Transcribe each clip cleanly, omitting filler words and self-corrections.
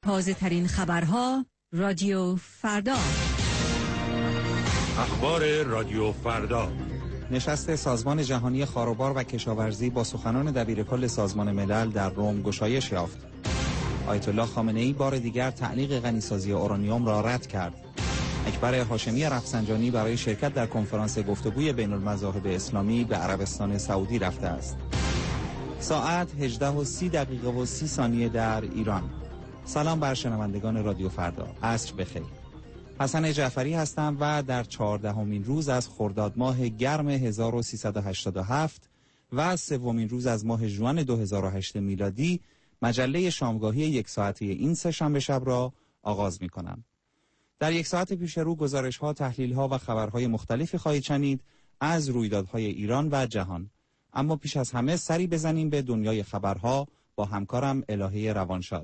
تازه ترین خبرها رادیو فردا. اخبار رادیو فردا. نشست سازمان جهانی خاروبار و کشاورزی با سخنان دبیرکل سازمان ملل در روم گشایش یافت. آیت الله خامنه‌ای بار دیگر تعلیق غنیسازی اورانیوم را رد کرد. اکبر هاشمی رفسنجانی برای شرکت در کنفرانس گفتگوی بین المذاهب اسلامی به عربستان سعودی رفته است. ساعت 18:30 در ایران. سلام بر شنوندگان رادیو فردا. عصر بخیر. حسن جعفری هستم و در 14مین روز از خرداد ماه گرم 1387 و سومین روز از ماه ژوئن 2008 میلادی مجله شامگاهی یک ساعته این سه‌شنبه شب را آغاز می‌کنم. در یک ساعت پیش رو گزارش‌ها، تحلیل‌ها و خبرهای مختلفی خواهید شنید از رویدادهای ایران و جهان. اما پیش از همه سری بزنیم به دنیای خبرها با همکارم الهه روانشاد.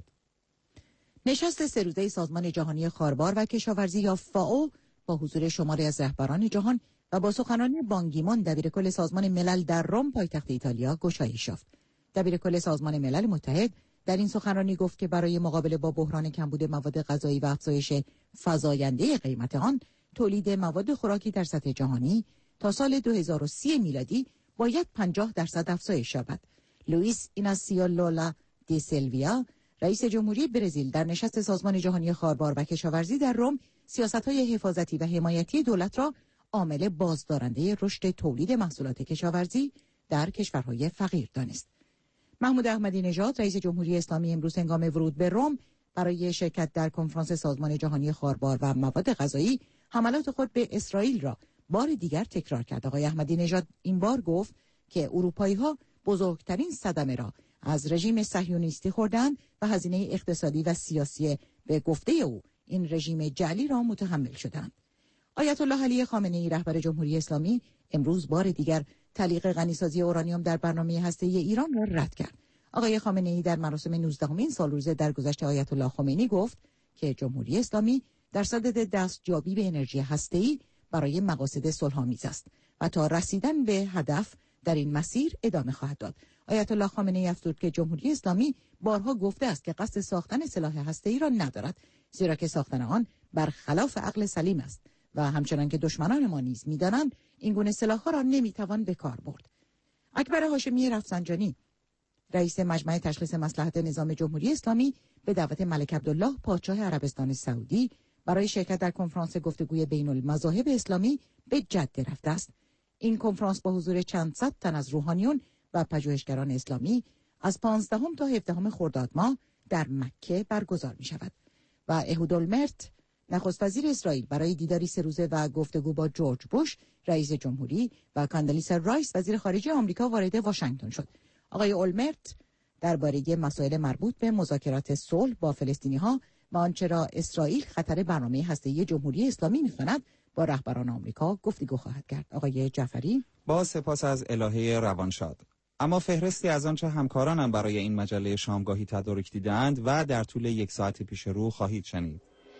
نشست سه روزه سازمان جهانی خاروبار و کشاورزی یا فائو با حضور شماری از رهبران جهان و با سخنرانی بان کی مون دبیرکل سازمان ملل در روم پایتخت ایتالیا گشایش یافت. دبیرکل سازمان ملل متحد در این سخنرانی گفت که برای مقابله با بحران کمبود مواد غذایی و افزایش فزاینده قیمت آن، تولید مواد خوراکی در سطح جهانی تا سال 2030 میلادی باید 50% افزایش یابد. لوئیس ایناسیو لولا دی سیلویا، رئیس جمهوری برزیل، در نشست سازمان جهانی خاروبار و کشاورزی در روم سیاست‌های حفاظتی و حمایتی دولت را عامل بازدارنده رشد تولید محصولات کشاورزی در کشورهای فقیر دانست. محمود احمدی نژاد، رئیس جمهوری اسلامی، امروز هنگام ورود به روم برای شرکت در کنفرانس سازمان جهانی خاروبار و مواد غذایی حملات خود به اسرائیل را بار دیگر تکرار کرد. آقای احمدی نژاد این بار گفت که اروپایی‌ها بزرگترین صدمه را از رژیم صهیونیستی خوردند و هزینه اقتصادی و سیاسی به گفته او این رژیم جعلی را متحمل شدند. آیت الله علی خامنه‌ای، رهبر جمهوری اسلامی، امروز بار دیگر تعلیق غنیسازی اورانیوم در برنامه هسته‌ای ایران را رد کرد. آقای خامنه‌ای در مراسم 19مین سالروز درگذشت آیت الله خمینی گفت که جمهوری اسلامی در صدد دستیابی به انرژی هسته‌ای برای مقاصد صلح‌آمیز است و تا رسیدن به هدف در این مسیر ادامه خواهد داد. آیت الله خامنه‌ای افزود که جمهوری اسلامی بارها گفته است که قصد ساختن سلاح هسته‌ای را ندارد، زیرا که ساختن آن برخلاف عقل سلیم است و همچنان که دشمنان ما نیز می‌دانند این گونه سلاح‌ها را نمی‌توان به کار برد. اکبر هاشمی رفسنجانی، رئیس مجمع تشخیص مصلحت نظام جمهوری اسلامی، به دعوت ملک عبدالله پادشاه عربستان سعودی برای شرکت در کنفرانس گفتگوی بین المذاهب اسلامی به جده رفته است. این کنفرانس با حضور چند صد تن از روحانیون و پژوهشگران اسلامی از 15 تا 17 خرداد ماه در مکه برگزار می شود و اهود اولمرت، نخست وزیر اسرائیل، برای دیداری 3 روزه و گفتگو با جورج بوش رئیس جمهوری و کاندلیسا رایس وزیر خارجه آمریکا وارد واشنگتن شد. آقای اولمرت درباره مسائل مربوط به مذاکرات صلح با فلسطینی‌ها و آنچه را اسرائیل خطر برنامه هسته‌ای جمهوری اسلامی می‌خواند با رهبران آمریکا گفتگو خواهد کرد. آقای جعفری، با سپاس از الهه روانشاد. اما فهرستی از آنچه همکارانم برای این مجله شامگاهی تدارک دیدند و در طول یک ساعت پیش رو خواهید شنید.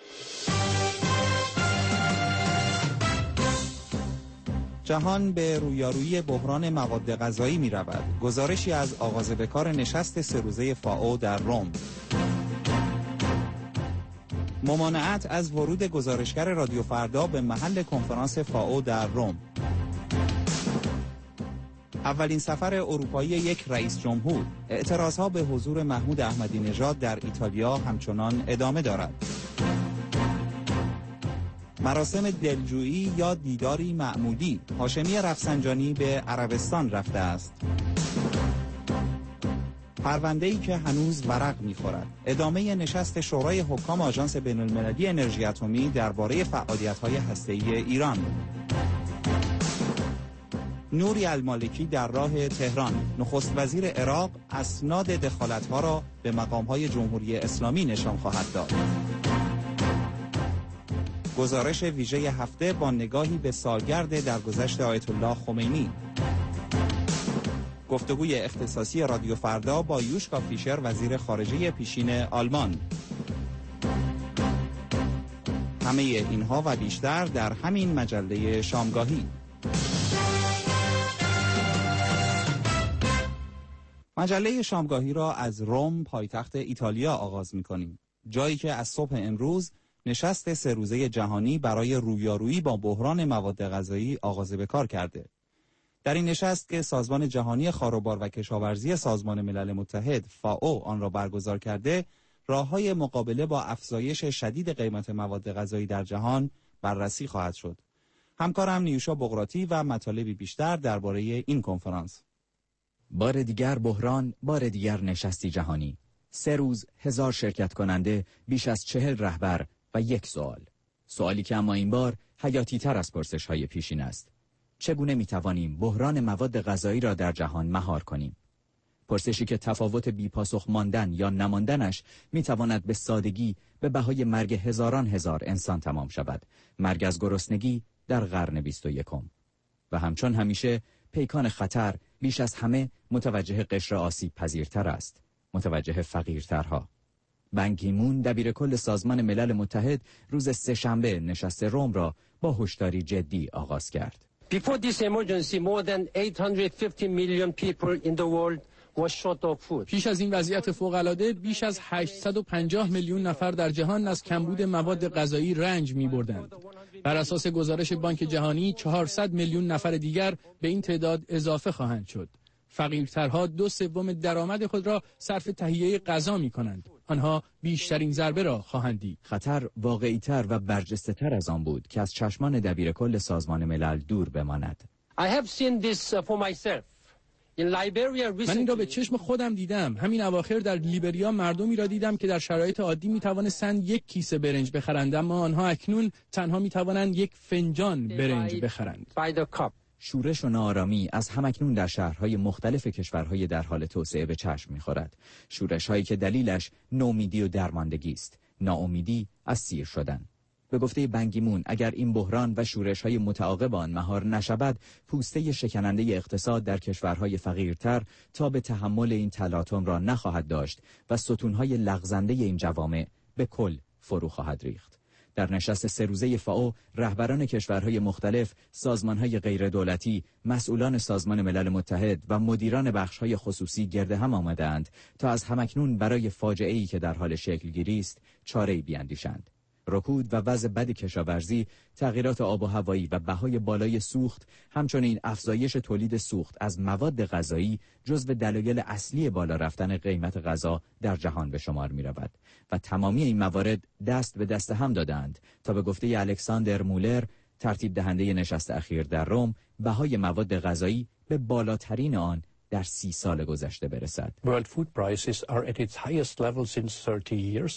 جهان به رویارویی بحران مواد غذایی می رود. گزارشی از آغاز به کار نشست 3 روزه فائو در روم. ممانعت از ورود گزارشگر رادیو فردا به محل کنفرانس فائو در روم. اولین سفر اروپایی یک رئیس جمهور. اعتراضها به حضور محمود احمدی نژاد در ایتالیا همچنان ادامه دارد. مراسم دلجویی یا دیداری معمولی. هاشمی رفسنجانی به عربستان رفته است. پرونده‌ای که هنوز ورق می‌خورد. ادامه نشست شورای حکام آژانس بین‌المللی انرژی اتمی درباره فعالیت‌های هسته‌ای ایران. نوری المالکی در راه تهران. نخست وزیر عراق اسناد دخالت‌ها را به مقام‌های جمهوری اسلامی نشان خواهد داد. گزارش ویژه هفته با نگاهی به سالگرد درگذشت آیت الله خمینی. گفتگوی اختصاصی رادیو فردا با یوشکا فیشر، وزیر خارجه پیشین آلمان. همه اینها و بیشتر در همین مجله شامگاهی. مجله شامگاهی را از روم، پایتخت ایتالیا آغاز می‌کنیم. جایی که از صبح امروز نشست 3 روزه جهانی برای رویارویی با بحران مواد غذایی آغاز به کار کرده. در این نشست که سازمان جهانی خاروبار و کشاورزی سازمان ملل متحد فائو آن را برگزار کرده، راه‌های مقابله با افزایش شدید قیمت مواد غذایی در جهان بررسی خواهد شد. همکارم نیوشا بقراتی و مطالبی بیشتر درباره این کنفرانس. بار دیگر بحران، بار دیگر نشستی جهانی. 3 روز، 1000 شرکت کننده، بیش از 40 رهبر و یک سوال. سوالی که اما این بار حیاتی تر از پرسش‌های پیشین است. چگونه می‌توانیم بحران مواد غذایی را در جهان مهار کنیم؟ پرسشی که تفاوت بی‌پاسخ ماندن یا نماندنش می‌تواند به سادگی به بهای مرگ هزاران هزار انسان تمام شود. مرگ از گرسنگی در قرن 21. و همچون همیشه پیکان خطر بیش از همه متوجه قشر آسیب پذیرتر است، متوجه فقیرترها. بان کی مون دبیر کل سازمان ملل متحد روز سه‌شنبه نشست روم را با هشداری جدی آغاز کرد. Before this emergency, more than 850 million people in the world was short of food. پیش از این وضعیت فوق‌العاده بیش از 850 میلیون نفر در جهان از کمبود مواد غذایی رنج می‌بردند. بر اساس گزارش بانک جهانی 400 میلیون نفر دیگر به این تعداد اضافه خواهند شد. فقیرترها 2/3 درآمد خود را صرف تهیه غذا می‌کنند. آنها بیشترین ضربه را خواهند دید. خطر واقعی‌تر و برجسته‌تر از آن بود که از چشمان دبیر کل سازمان ملل دور بماند. I have seen this for myself. In Liberia recently, من این را به چشم خودم دیدم. همین اواخر در لیبریا مردمی را دیدم که در شرایط عادی می‌توانستند 1 کیسه برنج بخرند، اما آنها اکنون تنها می‌توانند 1 فنجان برنج بخرند. شورش و ناآرامی از همکنون در شهرهای مختلف کشورهای در حال توسعه به چشم می‌خورد. شورش‌هایی که دلیلش نومیدی و درماندگی است، ناامیدی از سیر شدن. به گفته بان کی مون اگر این بحران و شورش‌های متعاقب آن مهار نشود، پوسته شکننده اقتصاد در کشورهای فقیرتر تا به تحمل این تلاطم را نخواهد داشت و ستون‌های لغزنده این جوامع به کل فرو خواهد ریخت. در نشست 3 روزه فائو، رهبران کشورهای مختلف، سازمانهای غیردولتی، مسئولان سازمان ملل متحد و مدیران بخشهای خصوصی گرد هم آمدند تا از همکنون برای فاجعه‌ای که در حال شکل گیری است، چاره‌ای بیاندیشند. رکود و وضع بد کشاورزی، تغییرات آب و هوایی و بهای بالای سوخت، همچنین افزایش تولید سوخت از مواد غذایی جزو دلایل اصلی بالا رفتن قیمت غذا در جهان به شمار می رود و تمامی این موارد دست به دست هم دادند تا به گفته الکساندر مولر، ترتیب دهنده نشست اخیر در روم، بهای مواد غذایی به بالاترین آن در 30 سال گذشته برسد. World food prices are at its highest level since 30 years.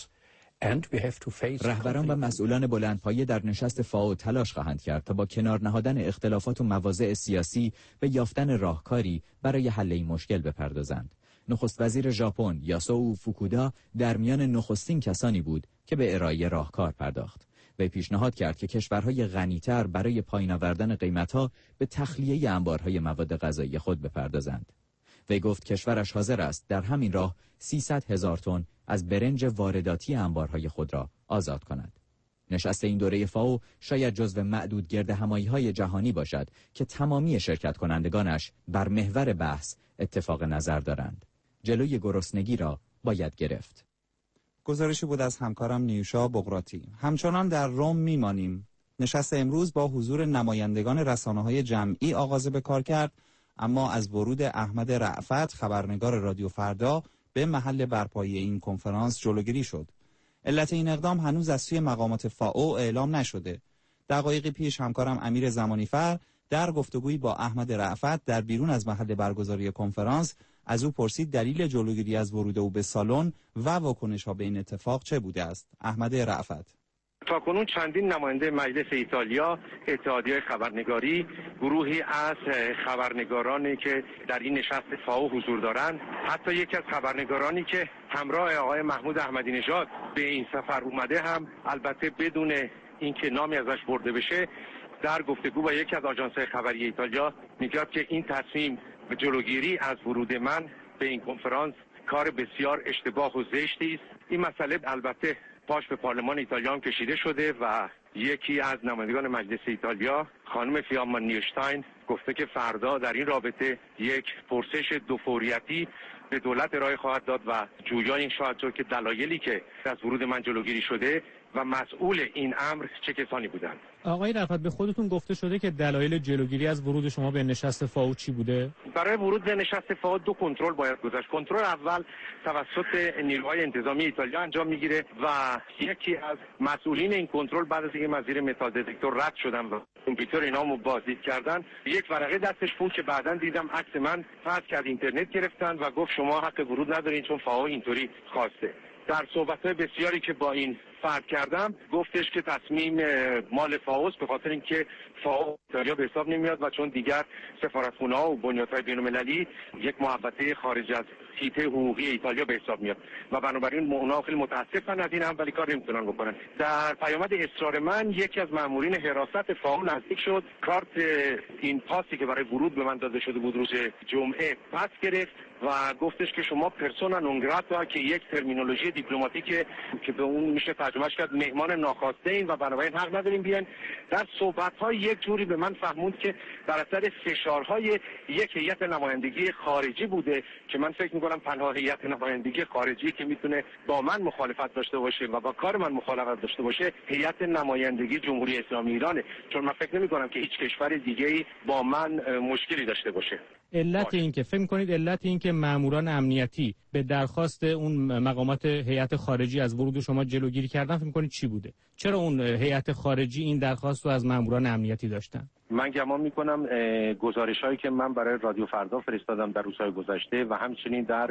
رهبران و مسئولان بلندپایه در نشست فائو تلاش خواهند کرد تا با کنار نهادن اختلافات و مواضع سیاسی به یافتن راهکاری برای حل این مشکل بپردازند. نخست وزیر ژاپن یاسوئو فوکودا در میان نخستین کسانی بود که به ارائه راهکار پرداخت. وی پیشنهاد کرد که کشورهای غنی‌تر برای پایین آوردن قیمت‌ها به تخلیه انبارهای مواد غذایی خود بپردازند. وی گفت کشورش حاضر است در همین راه 300,000 تن از برنج وارداتی انبارهای خود را آزاد کند. نشست این دوره فائو شاید جزو معدود گردهمایی‌های جهانی باشد که تمامی شرکت کنندگانش بر محور بحث اتفاق نظر دارند. جلوی گرسنگی را باید گرفت. گزارشی بود از همکارم نیوشا بقراتی. همچنان در روم میمانیم. نشست امروز با حضور نمایندگان رسانه‌های جمعی آغاز به کار کرد، اما از ورود احمد رأفت خبرنگار رادیو فردا به محل برپایی این کنفرانس جلوگیری شد. علت این اقدام هنوز از سوی مقامات فائو اعلام نشده. دقایقی پیش همکارم امیر زمانیفر در گفتگویی با احمد رأفت در بیرون از محل برگزاری کنفرانس از او پرسید دلیل جلوگیری از ورود او به سالن و واکنش‌ها به این اتفاق چه بوده است. احمد رأفت: تاکنون چندین نماینده مجلس ایتالیا، اتحادیه خبرنگاری، گروهی از خبرنگارانی که در این نشست فائو حضور دارند، حتی یکی از خبرنگارانی که همراه آقای محمود احمدی نژاد به این سفر اومده هم البته بدون اینکه نامی ازش برده بشه، در گفتگو با یکی از آژانس‌های خبری ایتالیا میگه که این تصمیم به جلوگیری از ورود من به این کنفرانس کار بسیار اشتباه و زشتی است. این مسئله البته پاش به پارلمان ایتالیا هم کشیده شده و یکی از نمایندگان مجلس ایتالیا خانم فیامما نیوشتاین گفته که فردا در این رابطه یک پرسش دوفوریتی به دولت ارائه خواهد داد و جویای این خواهد شد که دلایلی که از ورود من جلوگیری شده و مسئول این امر چه کسانی بودند. آقای رفعت، به خودتون گفته شده که دلایل جلوگیری از ورود شما به نشست فائو چی بوده؟ برای ورود به نشست فائو 2 کنترل باید گذشت. کنترل اول توسط نیروهای انتظامی ایتالیا انجام میگیره و یکی از مسئولین این کنترل بعد از اینکه من زیر متال دتکتور رد شدم و کامپیوتر اینامو بازدید کردن، یک ورقه دستش بود که بعداً دیدم عکس من پس کرد، اینترنت گرفتن و گفت شما حق ورود ندارین چون فائو اینطوری خواسته. در صحبت‌های بسیاری که با این فرد کردم گفتش که تصمیم مال فائو به خاطر اینکه فائو ایتالیا به حساب نمیاد و چون دیگر سفارتخونه‌ها و بنیادهای بین‌المللی یک محوطه خارج از حیطه حقوقی ایتالیا به حساب میاد و بنابراین اونا خیلی متاسفن از این هم، ولی کار نمیتونن بکنن. در پیامد اصرار من یکی از مامورین حراست فائو نزدیک شد، کارت این پاسی که برای ورود به من داده شده بود روز جمعه پس گرفت و گفتش که شما پرسونا نون گراتا، که یک ترمینولوژی دیپلماتیکه که به اون میشه ترجمهش کرد مهمان ناخواسته این و بنابراین حق نداریم بیان. در صحبت‌های یک جوری به من فهموند که در اثر فشارهای یک هیئت نمایندگی خارجی بوده که من فکر می‌کنم تنها هیئت نمایندگی خارجی که میتونه با من مخالفت داشته باشه و با کار من مخالفت داشته باشه هیئت نمایندگی جمهوری اسلامی ایرانه، چون من فکر نمی‌کنم که هیچ کشور دیگه‌ای با من مشکلی داشته باشه. علت این که فکر می‌کنید علت این که ماموران امنیتی به درخواست اون مقامات هیئت خارجی از ورود شما جلوگیری کردن فکر می‌کنید چی بوده؟ چرا اون هیئت خارجی این درخواست رو از ماموران امنیتی داشتن؟ من گمان می‌کنم گزارش‌هایی که من برای رادیو فردا فرستادم در روزهای گذشته و همچنین در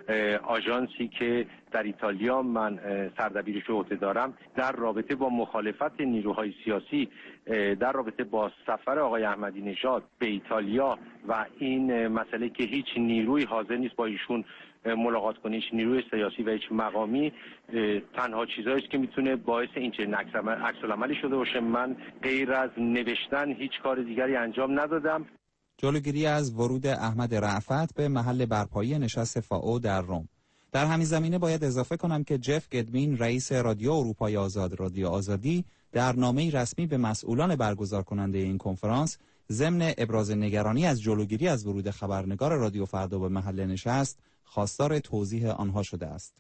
آژانسی که در ایتالیا من سردبیریش رو عهده دارم در رابطه با مخالفت نیروهای سیاسی در رابطه با سفر آقای احمدی نژاد به ایتالیا و این مسئله که هیچ نیروی حاضر نیست با ایشون ملاقات کنه، هیچ نیروی سیاسی و هیچ مقامی، تنها چیزایی است که میتونه باعث این چنین عکس‌العملی شده باشه. من غیر از نوشتن هیچ کار دیگری انجام ندادم. جلوگیری از ورود احمد رأفت به محل برپایی نشست فائو در روم. در همین زمینه باید اضافه کنم که جف گدمین رئیس رادیو اروپای آزاد رادیو آزادی در نامه‌ای رسمی به مسئولان برگزار کننده این کنفرانس ضمن ابراز نگرانی از جلوگیری از ورود خبرنگار رادیو فردا به محل نشست خواستار توضیح آنها شده است.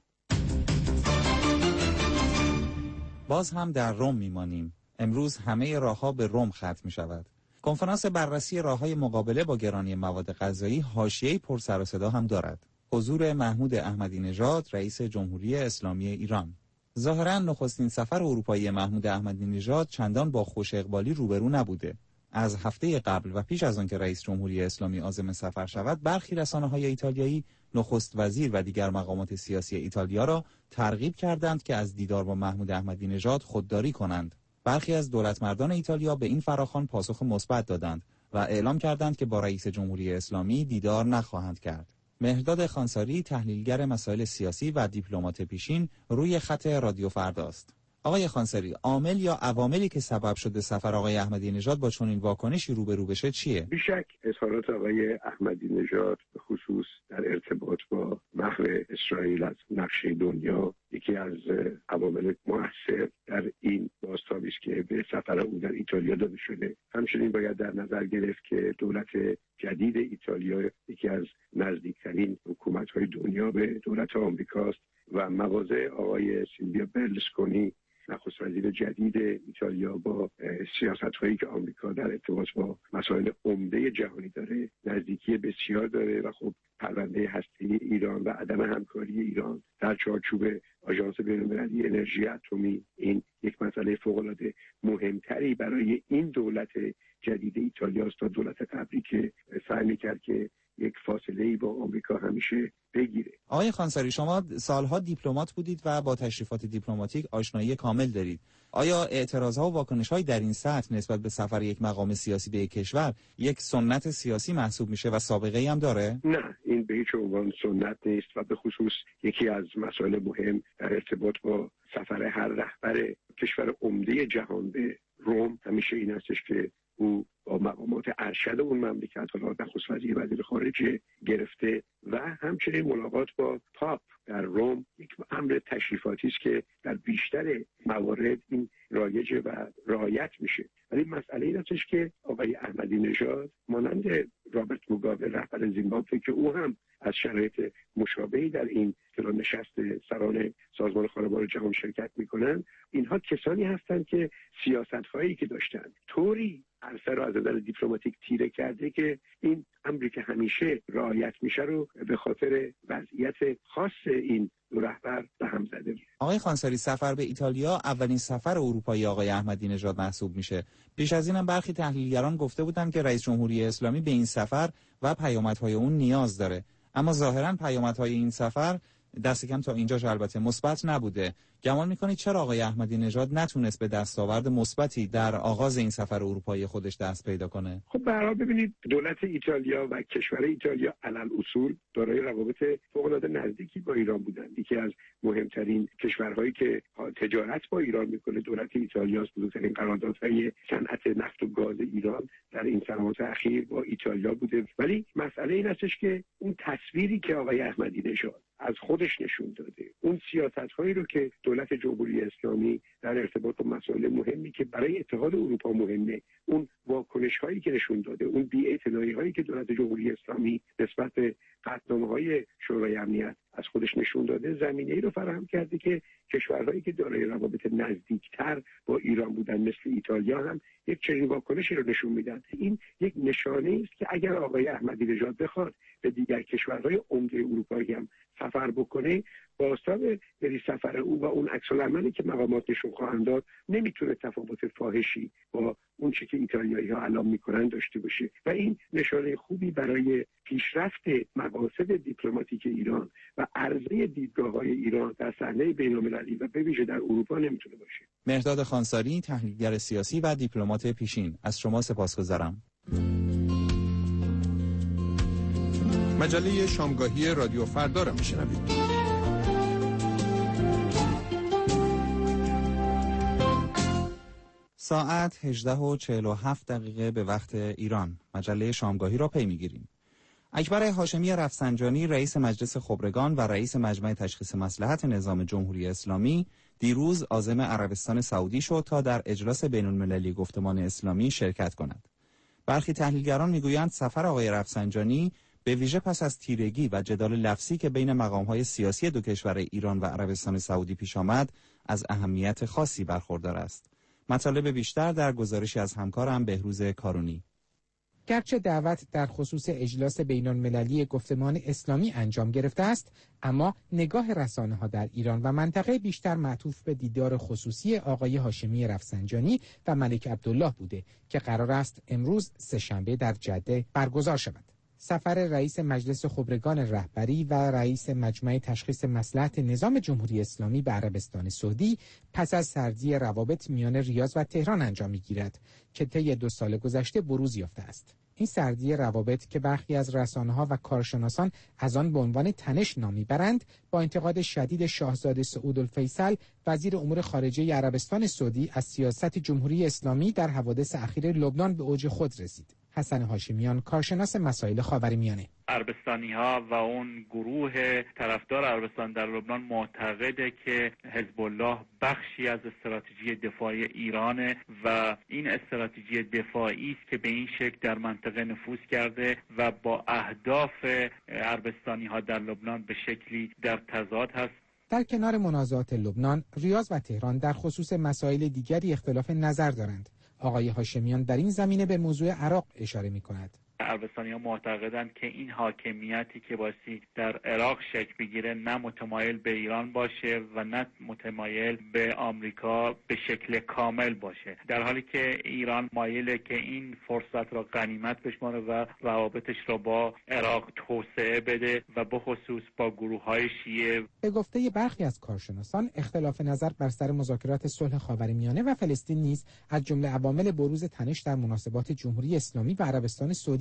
باز هم در روم میمانیم. امروز همه راه‌ها به روم ختم می‌شود. کنفرانس بررسی راه‌های مقابله با گرانی مواد غذایی حاشیه‌ای پر سر و صدا هم دارد. حضور محمود احمدی نژاد رئیس جمهوری اسلامی ایران. ظاهراً نخستین سفر اروپایی محمود احمدی نژاد چندان با خوش اقبالی روبرو نبوده. از هفته قبل و پیش از آن که رئیس جمهوری اسلامی عازم سفر شود، برخی رسانه‌های ایتالیایی نخست وزیر و دیگر مقامات سیاسی ایتالیا را ترغیب کردند که از دیدار با محمود احمدی نژاد خودداری کنند. برخی از دولتمردان ایتالیا به این فراخوان پاسخ مثبت دادند و اعلام کردند که با رئیس جمهوری اسلامی دیدار نخواهند کرد. مهرداد خانساری، تحلیلگر مسائل سیاسی و دیپلمات پیشین، روی خط رادیو فرداست. آقای خانساری، عامل یا عواملی که سبب شده سفر آقای احمدی نژاد با چنین واکنشی روبرو بشه چیه؟ بیشک اظهارات آقای احمدی نژاد به خصوص در ارتباط با محو اسرائیل از نقشه دنیا یکی از عوامل مؤثر در این بازتابی است که به سفر او در ایتالیا داده شده. همچنین باید در نظر گرفت که دولت جدید ایتالیا یکی از نزدیکترین حکومت‌های دنیا به دولت آمریکاست و مواضع آقای سیلویو برلوسکونی نخست وزیر جدید ایتالیا با سیاست‌هایی که آمریکا در ارتباط با مسائل عمده جهانی داره نزدیکی بسیار داره و خب پرونده هسته ایران و عدم همکاری ایران در چارچوب آژانس بین‌المللی انرژی اتمی این یک مسئله فوق‌العاده مهمتری برای این دولت جدید ایتالیا است تا دولت قبلی که سعی می‌کرد که یک فاصله‌ای با آمریکا همیشه بگیره. آقای خانساری، شما سالها دیپلمات بودید و با تشریفات دیپلماتیک آشنایی کامل دارید. آیا اعتراضها و واکنش‌های در این سطح نسبت به سفر یک مقام سیاسی به یک کشور یک سنت سیاسی محسوب میشه و سابقه‌ای هم داره؟ نه، این به هیچ عنوان سنت نیست و به خصوص یکی از مسائل مهم در ارتباط با سفر هر رهبر کشور عمده جهان به روم همیشه این هستش که او با مقامات ارشد اون مملکت، حالا نخست وزیر خارجه گرفته و همچنین ملاقات با پاپ در روم یک امر تشریفاتی است که در بیشتر موارد این رایجه و رعایت میشه. ولی مسئله این هستش که آقای احمدی نژاد مانند رابرت موگابه رهبر زیمبابوه که او هم از شرایط مشابهی در این نشست سران سازمان خاربار جهان شرکت میکنن، اینها کسانی هستند که سیاست‌هایی که داشتن طوری عرصه رو از نظر دیپلماتیک تیره کرده که این امری که همیشه رعایت میشه رو به خاطر وضعیت خاص این دو رهبر به هم زده. آقای خانساری، سفر به ایتالیا اولین سفر اروپایی آقای احمدی نژاد محسوب میشه. پیش از اینم برخی تحلیلگران گفته بودند که رئیس جمهوری اسلامی به این سفر و پیامدهای اون نیاز داره، اما ظاهراً پیامدهای این سفر دست کم تا اینجاش البته مثبت نبوده. گمان میکنید چرا آقای احمدی نژاد نتونست به دستاورد مثبتی در آغاز این سفر اروپایی خودش دست پیدا کنه؟ خب به هر حال ببینید، دولت ایتالیا و کشور ایتالیا علل اصول دارای روابط فوق‌العاده نزدیکی با ایران بودند. یکی از مهمترین کشورهایی که تجارت با ایران میکنه دولت ایتالیا است. بزرگترین قراردادهای صنعت نفت و گاز ایران در این سنوات اخیر با ایتالیا بوده. ولی مسئله این هستش که اون تصویری که آقای احمدی نژاد از خودش نشون داده، اون سیاست‌هایی رو که دولت جمهوری اسلامی در ارتباط با مسائل مهمی که برای اتحاد اروپا مهمه، اون واکنش‌هایی که نشون داده، اون بی‌اعتنایی‌هایی که دولت جمهوری اسلامی نسبت به قطعنامه‌های شورای امنیت از خودش نشون داده، زمینه‌ای رو فراهم کرده که کشورهایی که دارای روابط نزدیکتر با ایران بودن مثل ایتالیا هم یک چنین واکنشی رو نشون میدن. این یک نشانه است که اگر آقای احمدی نژاد بخواد به دیگر کشورهای عمده اروپایی هم سفر بکنه، بازتاب بری سفر او و اون عکس‌العملی که مقامات نشون خواهند داد نمیتونه تفاوت فاحشی با اون چیزی که ایتالیایی‌ها الان میکنن داشته باشه و این نشانه خوبی برای پیشرفت مقاصد دیپلماتیک ایران و عرضه دیدگاه‌های ایران در صحنه بین‌المللی و به ویژه در اروپا نمیتونه باشه. مهرداد خانساری، تحلیلگر سیاسی و دیپلمات پیشین، از شما سپاسگزارم. مجله شامگاهی رادیو فردا را میشنوید. ساعت 18:47 به وقت ایران. مجله شامگاهی را پی میگیریم. اکبر هاشمی رفسنجانی، رئیس مجلس خبرگان و رئیس مجمع تشخیص مصلحت نظام جمهوری اسلامی، دیروز عازم عربستان سعودی شد تا در اجلاس بین‌المللی گفتمان اسلامی شرکت کند. برخی تحلیلگران میگویند سفر آقای رفسنجانی به ویژه پس از تیرگی و جدال لفظی که بین مقام‌های سیاسی دو کشور ایران و عربستان سعودی پیش آمد، از اهمیت خاصی برخوردار است. مطالب بیشتر در گزارشی از همکارم بهروز کارونی. گرچه دعوت در خصوص اجلاس بین‌المللی گفتمان اسلامی انجام گرفته است، اما نگاه رسانه‌ها در ایران و منطقه بیشتر معطوف به دیدار خصوصی آقای هاشمی رفسنجانی و ملک عبدالله بوده که قرار است امروز سه‌شنبه در جده برگزار شود. سفر رئیس مجلس خبرگان رهبری و رئیس مجمع تشخیص مصلحت نظام جمهوری اسلامی به عربستان سعودی پس از سردی روابط میان ریاض و تهران انجام می‌گیرد که طی 2 سال گذشته بروز یافته است. این سردی روابط که برخی از رسانه‌ها و کارشناسان از آن به عنوان تنش نام می‌برند، با انتقاد شدید شاهزاده سعودالفیصل وزیر امور خارجه عربستان سعودی از سیاست جمهوری اسلامی در حوادث اخیر لبنان به اوج خود رسید. حسن هاشمیان، کارشناس مسائل خاورمیانه: عربستانی‌ها و اون گروه طرفدار عربستان در لبنان معتقده که حزب الله بخشی از استراتژی دفاعی ایرانه و این استراتژی دفاعی است که به این شکل در منطقه نفوذ کرده و با اهداف عربستانی‌ها در لبنان به شکلی در تضاد هست. در کنار منازعات لبنان، ریاض و تهران در خصوص مسائل دیگری اختلاف نظر دارند. آقای هاشمیان در این زمینه به موضوع عراق اشاره می‌کند. عربستانی‌ها معتقدند که این حاکمیتی که بایستی در عراق شکل بگیره نه متمایل به ایران باشه و نه متمایل به آمریکا به شکل کامل باشه، در حالی که ایران مایله که این فرصت را غنیمت بشماره و روابطش را با عراق توسعه بده و به خصوص با گروه‌های شیعه. به گفته برخی از کارشناسان، اختلاف نظر بر سر مذاکرات صلح خاورمیانه و فلسطین نیز از جمله عوامل بروز تنش در مناسبات جمهوری اسلامی و عربستان سعودی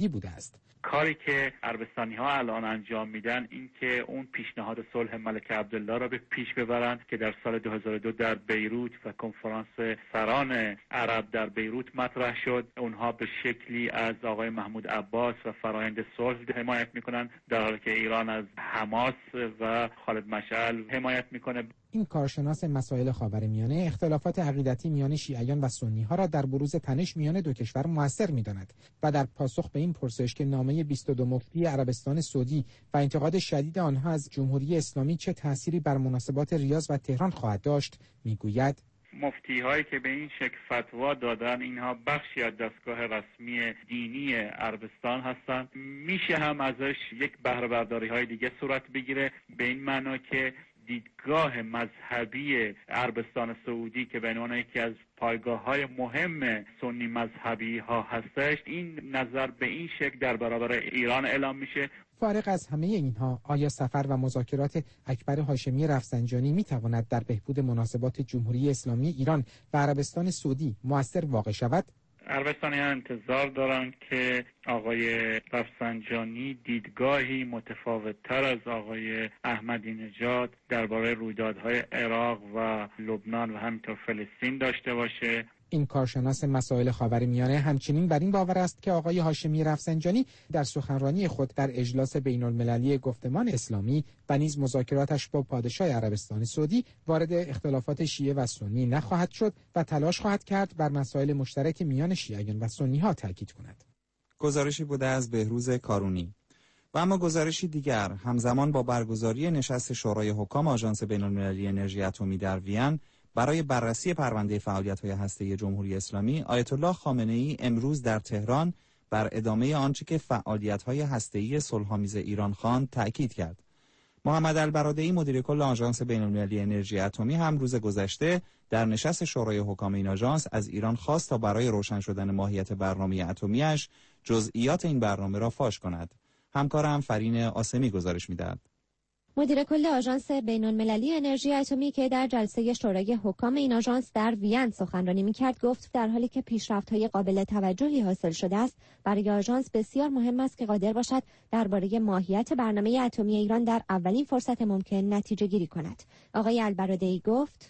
سعودی بوده است. کاری که عربستانی ها الان انجام میدن این که اون پیشنهاد صلح ملک عبدالله را به پیش ببرند که در سال 2002 در بیروت و کنفرانس سران عرب در بیروت مطرح شد. اونها به شکلی از آقای محمود عباس و فرآیند صلح حمایت میکنن، در حالی که ایران از حماس و خالد مشعل حمایت میکنه. این کارشناس مسائل خاورمیانه اختلافات عقیدتی میان شیعیان و سنی ها را در بروز تنش میان دو کشور موثر می‌داند و در پاسخ به این پرسش که نامه 22 مفتی عربستان سعودی و انتقاد شدید آنها از جمهوری اسلامی چه تأثیری بر مناسبات ریاض و تهران خواهد داشت، میگوید مفتی هایی که به این شکل فتوا دادن اینها بخشی از دستگاه رسمی دینی عربستان هستند. میشه هم ازش یک بهره برداری های دیگه صورت بگیره، به این معنا که دیدگاه مذهبی عربستان سعودی که به عنوان یکی از پایگاه‌های مهم سنی مذهبی ها هستش، این نظر به این شکل در برابر ایران اعلام میشه. فارغ از همه اینها، آیا سفر و مذاکرات اکبر هاشمی رفسنجانی میتواند در بهبود مناسبات جمهوری اسلامی ایران و عربستان سعودی مؤثر واقع شود؟ عربستانی‌ها انتظار دارند که آقای رفسنجانی دیدگاهی متفاوت‌تر از آقای احمدی نژاد درباره رویدادهای عراق و لبنان و همینطور فلسطین داشته باشه. این کارشناس مسائل خاورمیانه همچنین بر این باور است که آقای هاشمی رفسنجانی در سخنرانی خود در اجلاس بین‌المللی گفتمان اسلامی و نیز مذاکراتش با پادشاه عربستان سعودی وارد اختلافات شیعه و سنی نخواهد شد و تلاش خواهد کرد بر مسائل مشترک میان شیعیان و سنی‌ها تاکید کند. گزارشی بوده از بهروز کارونی. و اما گزارشی دیگر، همزمان با برگزاری نشست شورای حکام آژانس بین‌المللی انرژی اتمی در وین برای بررسی پرونده فعالیت‌های هسته‌ای جمهوری اسلامی، آیت الله خامنه‌ای امروز در تهران بر ادامه آنچه که فعالیت‌های هسته‌ای صلح‌آمیز ایران خواند تأکید کرد. محمد البرادعی مدیر کل آژانس بین‌المللی انرژی اتمی هم روز گذشته در نشست شورای حکام این آژانس از ایران خواست تا برای روشن شدن ماهیت برنامه اتمی‌اش جزئیات این برنامه را فاش کند. همکارم فرین آسمی گزارش می‌دهد. مدیر کل آژانس بین‌المللی انرژی اتمی که در جلسه شورای حکام این آژانس در وین سخنرانی می‌کرد گفت در حالی که پیشرفت‌های قابل توجهی حاصل شده است، برای آژانس بسیار مهم است که قادر باشد درباره ماهیت برنامه اتمی ایران در اولین فرصت ممکن نتیجه گیری کند. آقای البرادعی گفت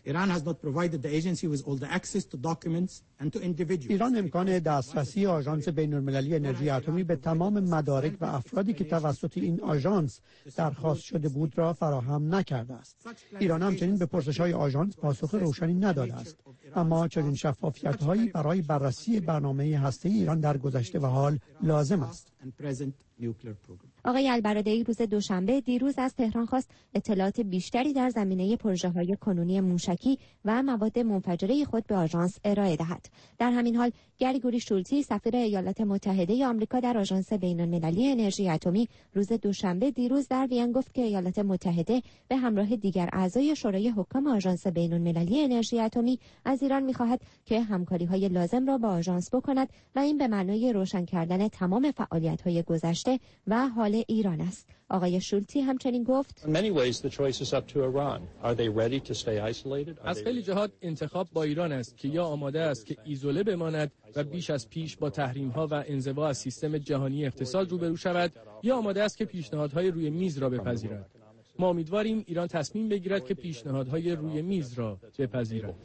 ایران امکان دسترسی آژانس بین‌المللی انرژی اتمی به تمام مدارک و افرادی که توسط این آژانس درخواست شده بود را فراهم نکرده است. ایران همچنین به پرسش‌های آژانس پاسخ روشنی نداده است، اما چنین شفافیت‌هایی برای بررسی برنامه هسته‌ای ایران در گذشته و حال لازم است. آقای البرادعی روز دوشنبه دیروز از تهران خواست اطلاعات بیشتری در زمینه پروژه‌های کنونی موشکی و مواد منفجره خود به آژانس ارائه دهد. در همین حال گریگوری شولتی سفیر ایالات متحده آمریکا در آژانس بین‌المللی انرژی اتمی روز دوشنبه دیروز در وین گفت که ایالات متحده به همراه دیگر اعضای شورای حکام آژانس بین‌المللی انرژی اتمی از ایران می‌خواهد که همکاری‌های لازم را با آژانس بکند و این به معنای روشن کردن تمام فعالیت‌های گذشته و حال ایران است. آقای شولتی همچنین گفت از خیلی جهات انتخاب با ایران است که یا آماده است که ایزوله بماند و بیش از پیش با تحریم‌ها و انزوا از سیستم جهانی اقتصاد روبرو شود، یا آماده است که پیشنهادهای روی میز را بپذیرد. ما امیدواریم ایران تصمیم بگیرد که پیشنهادهای روی میز را بپذیرد.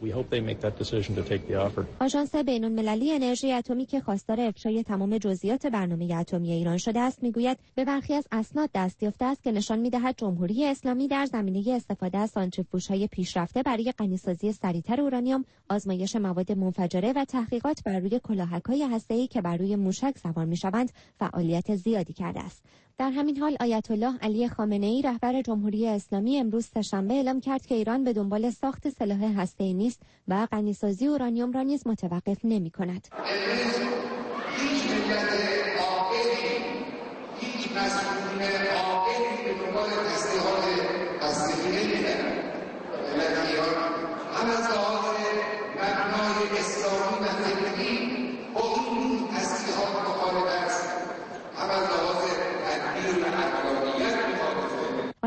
آژانس بین‌المللی انرژی اتمی که خواستار افشای تمام جزئیات برنامه اتمی ایران شده است میگوید به برخی از اسناد دست یافته است که نشان می‌دهد جمهوری اسلامی در زمینه استفاده از سانتریفوژهای پیشرفته برای غنیسازی سریعتر اورانیوم، آزمایش مواد منفجره و تحقیقات بر روی کلاهک‌های هسته‌ای که بر روی موشک سوار می‌شوند فعالیت زیادی کرده است. در همین حال آیت الله علی خامنه‌ای رهبر جمهوری اسلامی امروز سه‌شنبه اعلام کرد که ایران به دنبال ساخت سلاح هسته‌ای نیست و غنیسازی اورانیوم را نیز متوقف نمی‌کند. هیچ ملت عاقلی، هیچ مسئول عاقلی به دنبال تسلیحات هسته‌ای نمی‌گردد. ملت ایران هم از لحاظ مبنای اسلامی و فکری با این تسلیحات مخالف است، هم از لحاظ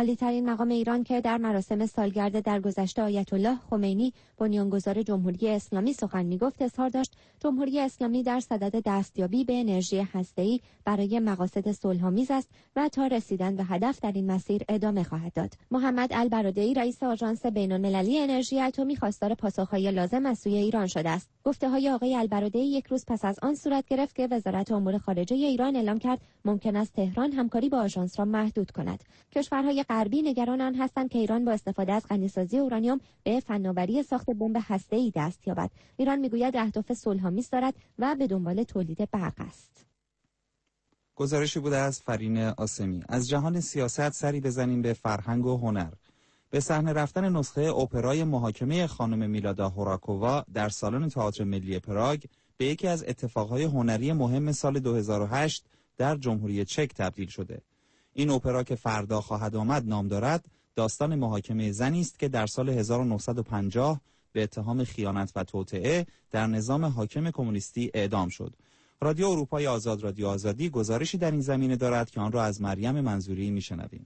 عالی‌ترین مقام ایران که در مراسم سالگرد درگذشت آیت الله خمینی بنیانگذار جمهوری اسلامی سخن می‌گفت اظهار داشت جمهوری اسلامی در صدد دستیابی به انرژی هسته‌ای برای مقاصد صلح‌آمیز است و تا رسیدن به هدف در این مسیر ادامه خواهد داد. محمد البرادعی رئیس آژانس بین‌المللی انرژی اتمی خواستار پاسخ‌های لازم از سوی ایران شده است. گفته‌های آقای البرادعی یک روز پس از آن صورت گرفت که وزارت امور خارجه ایران اعلام کرد ممکن است تهران همکاری با آژانس را محدود کند. کشورهای غربی نگران آن هستند که ایران با استفاده از غنیسازی اورانیوم به فناوری ساخت بمب هسته‌ای دست یابد. ایران میگوید اهداف صلح‌آمیز دارد و به دنبال تولید برق است. گزارشی بوده از فرین آسمی. از جهان سیاست سری بزنیم به فرهنگ و هنر. به صحنه رفتن نسخه اپرای محاکمه خانم میلادا هوراکووا در سالن تئاتر ملی پراگ به یکی از اتفاقهای هنری مهم سال 2008 در جمهوری چک تبدیل شده. این اپرا که فردا خواهد آمد نام دارد، داستان محاکمه زنی است که در سال 1950 به اتهام خیانت و توطئه در نظام حاکم کمونیستی اعدام شد. رادیو اروپای آزاد، رادیو آزادی گزارشی در این زمینه دارد که آن را از مریم منظوری میشنویم.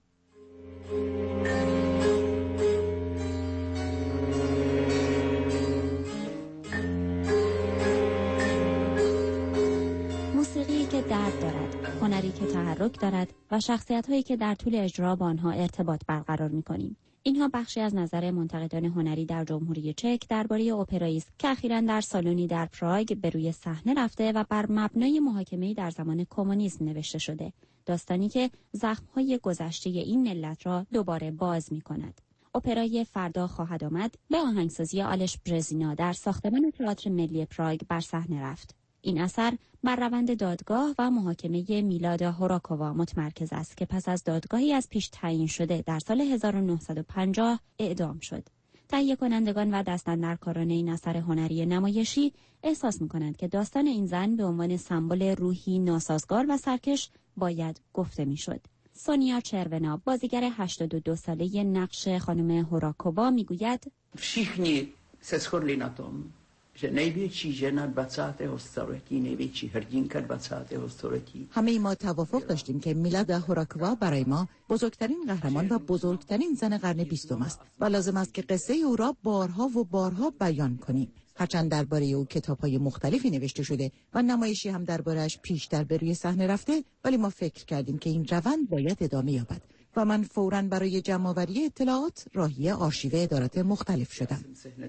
موسیقی که درد دارد، هنری که تحرک دارد و شخصیت‌هایی که در طول اجرا با آنها ارتباط برقرار می‌کنیم. اینها بخشی از نظر منتقدان هنری در جمهوری چک درباره اپرایی است که اخیراً در سالنی در پراگ به روی صحنه رفته و بر مبنای محاکمه‌ای در زمان کمونیسم نوشته شده. داستانی که زخم‌های گذشته این ملت را دوباره باز می‌کند. اپرای فردا خواهد آمد به آهنگسازی آلش برزینا در ساختمان تئاتر ملی پراگ بر صحنه رفت. این اثر بر روند دادگاه و محاکمه میلادا هوراکووا متمرکز است که پس از دادگاهی از پیش تعیین شده در سال 1950 اعدام شد. تهیه کنندگان و دستاندرکاران این اثر هنری نمایشی احساس می‌کنند که داستان این زن به عنوان سمبل روحی ناسازگار و سرکش باید گفته می‌شد. سونیا چرونا، بازیگر 82 ساله نقش خانم هوراکووا میگوید všichni se shodli na tom, že největší žena 20. století, největší hrdinka 20. století. همه ما توافق داشتیم که میلادا هوراکووا برای ما بزرگترین قهرمان و بزرگترین زن قرن 20 است و لازم است که قصه او را بارها و بارها بیان کنیم. هرچند درباره او کتاب‌های مختلفی نوشته شده و نمایشی هم درباره‌اش پیشتر به روی صحنه رفته، ولی ما فکر کردیم که این روند باید ادامه یابد و من فوراً برای جمع‌آوری اطلاعات راهی آرشیو ادارات مختلف شدم.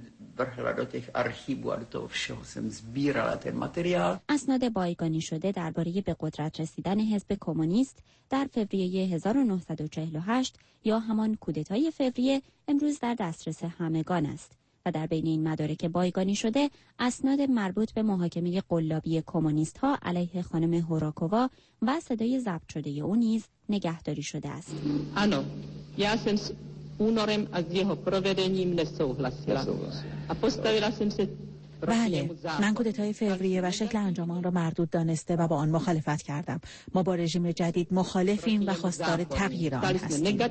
اسناد بایگانی شده درباره به قدرت رسیدن حزب کمونیست در فوریه 1948 یا همان کودتای فوریه امروز در دسترس همگان است. و در بین این مدارک بایگانی شده اسناد مربوط به محاکمه قلابی کمونیست‌ها علیه خانم هوراکووا و صدای ضبط شده او نیز نگهداری شده است. Ano, já jsem s únorem a s jeho provedením nesouhlasila. A postavila jsem se بله، من کودتای فوریه و شکل انجام آن را مردود دانسته و با آن مخالفت کردم. ما با رژیم جدید مخالفیم و خواستار تغییر آن هستیم.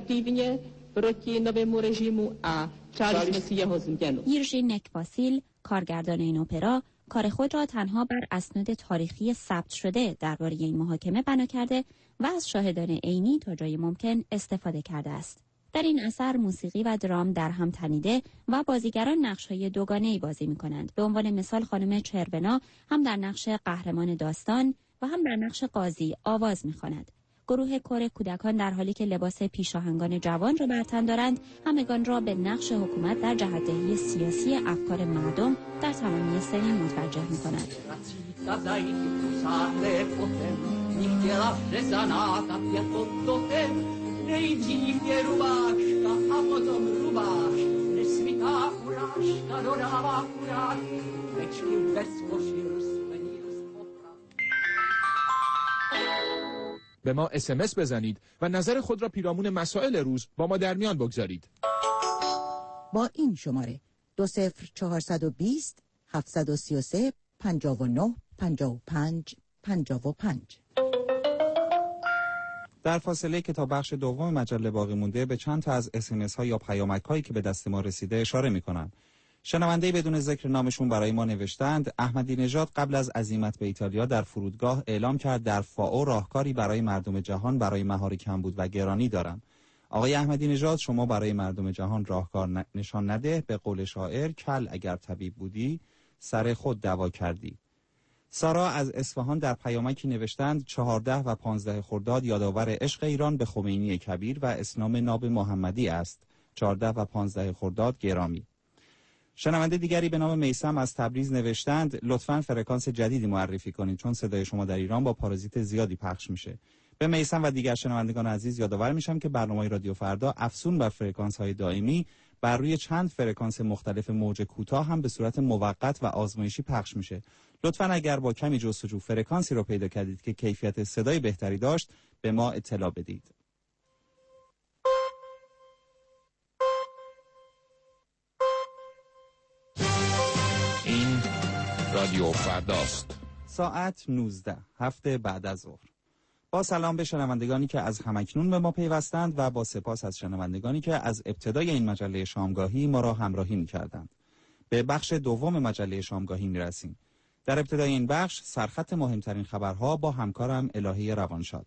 یرژی نکواسیل، کارگردان این اپرا، کار خود را تنها بر اسناد تاریخی ثبت شده درباره این محاکمه بنا کرده و از شاهدان عینی تا جای ممکن استفاده کرده است. در این اثر موسیقی و درام در هم تنیده و بازیگران نقش‌های دوگانه‌ای بازی می‌کنند. به عنوان مثال خانم چرونا هم در نقش قهرمان داستان و هم در نقش قاضی آواز می‌خواند. گروه کور کودکان در حالی که لباس پیشاهنگان جوان را بر تن دارند، همگان را به نقش حکومت در جهت‌دهی سیاسی افکار مردم در تمامی سنین متوجه می‌کنند. Nejdřív je rubáška a potom rubáš, nesvitá urážka dodává kurák, večky bez koši rozpení rozpoprav. به ما SMS بزنید و نظر خود را پیرامون مسائل روز با ما در میان بگذارید. با این شماره 20420 733 59 55 55. در فاصله که تا بخش دوم مجله باقی مونده به چند تا از SMS ها یا پیامک هایی که به دست ما رسیده اشاره میکنم. شنونده‌ای بدون ذکر نامشون برای ما نوشتند احمدی نژاد قبل از عزیمت به ایتالیا در فرودگاه اعلام کرد در فائو راهکاری برای مردم جهان برای مهار کمبود و گرانی دارم. آقای احمدی نژاد، شما برای مردم جهان راهکار نشان نده، به قول شاعر کل اگر طبیب بودی سر خود دوا کردی. سارا از اصفهان در پیامکی نوشتند 14 و 15 خرداد یادآور عشق ایران به خمینی کبیر و اسلام ناب محمدی است. 14 و 15 خرداد گرامی. شنونده دیگری به نام میثم از تبریز نوشتند لطفاً فرکانس جدیدی معرفی کنید چون صدای شما در ایران با پارازیت زیادی پخش میشه. به میثم و دیگر شنوندگان عزیز یادآور میشم که برنامه رادیو فردا افزون بر فرکانس‌های دائمی بر روی چند فرکانس مختلف موج کوتاه هم به صورت موقت و آزمایشی پخش میشه. لطفاً اگر با کمی جستجو فرکانسی رو پیدا کردید که کیفیت صدای بهتری داشت به ما اطلاع بدید. این رادیو فرداست. ساعت 19 هفته بعد از ظهر. با سلام به شنوندگانی که از همکنون به ما پیوستند و با سپاس از شنوندگانی که از ابتدای این مجله شامگاهی ما را همراهی می‌کردند. به بخش دوم مجله شامگاهی می‌رسیم. در ابتدای این بخش سرخط مهمترین خبرها با همکارم الهی روانشاد.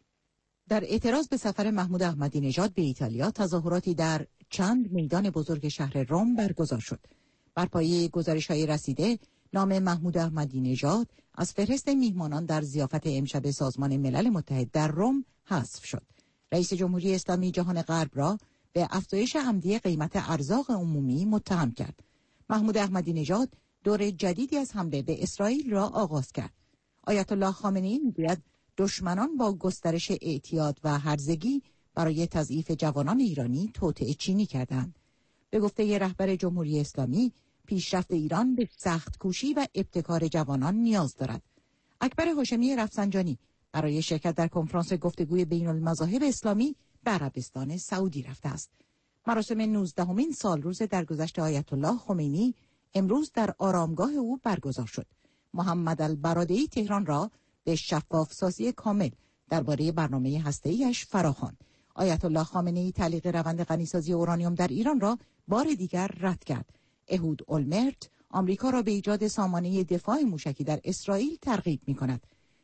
در اعتراض به سفر محمود احمدی نژاد به ایتالیا، تظاهراتی در چند میدان بزرگ شهر روم برگزار شد. بر پایه گزارش‌های رسیده، نام محمود احمدی نژاد از فهرست میهمانان در ضیافت امشب سازمان ملل متحد در روم حذف شد. رئیس جمهوری اسلامی جهان غرب را به افزایش عمدی قیمت ارزاق عمومی متهم کرد. محمود احمدی نژاد دور جدیدی از حمله به اسرائیل را آغاز کرد. آیت الله خامنه‌ای میگوید دشمنان با گسترش اعتیاد و هرزگی برای تضعیف جوانان ایرانی توطئه چینی کردند. به گفته رهبر جمهوری اسلامی، پیشرفت ایران به سخت کوشی و ابتکار جوانان نیاز دارد. اکبر هاشمی رفسنجانی برای شرکت در کنفرانس گفتگوی بین المذاهب اسلامی به عربستان سعودی رفته است. مراسم 19مین سالروز درگذشت آیت الله خمینی امروز در آرامگاه او برگزار شد. محمد البرادعی تهران را به شفاف سازی کامل درباره برنامه هسته‌ایش فراخواند. آیت الله خامنه‌ای تعلیق روند غنیسازی اورانیوم در ایران را بار دیگر رد کرد. اهود اولمرت آمریکا را به ایجاد سامانه دفاع موشکی در اسرائیل ترغیب می‌کند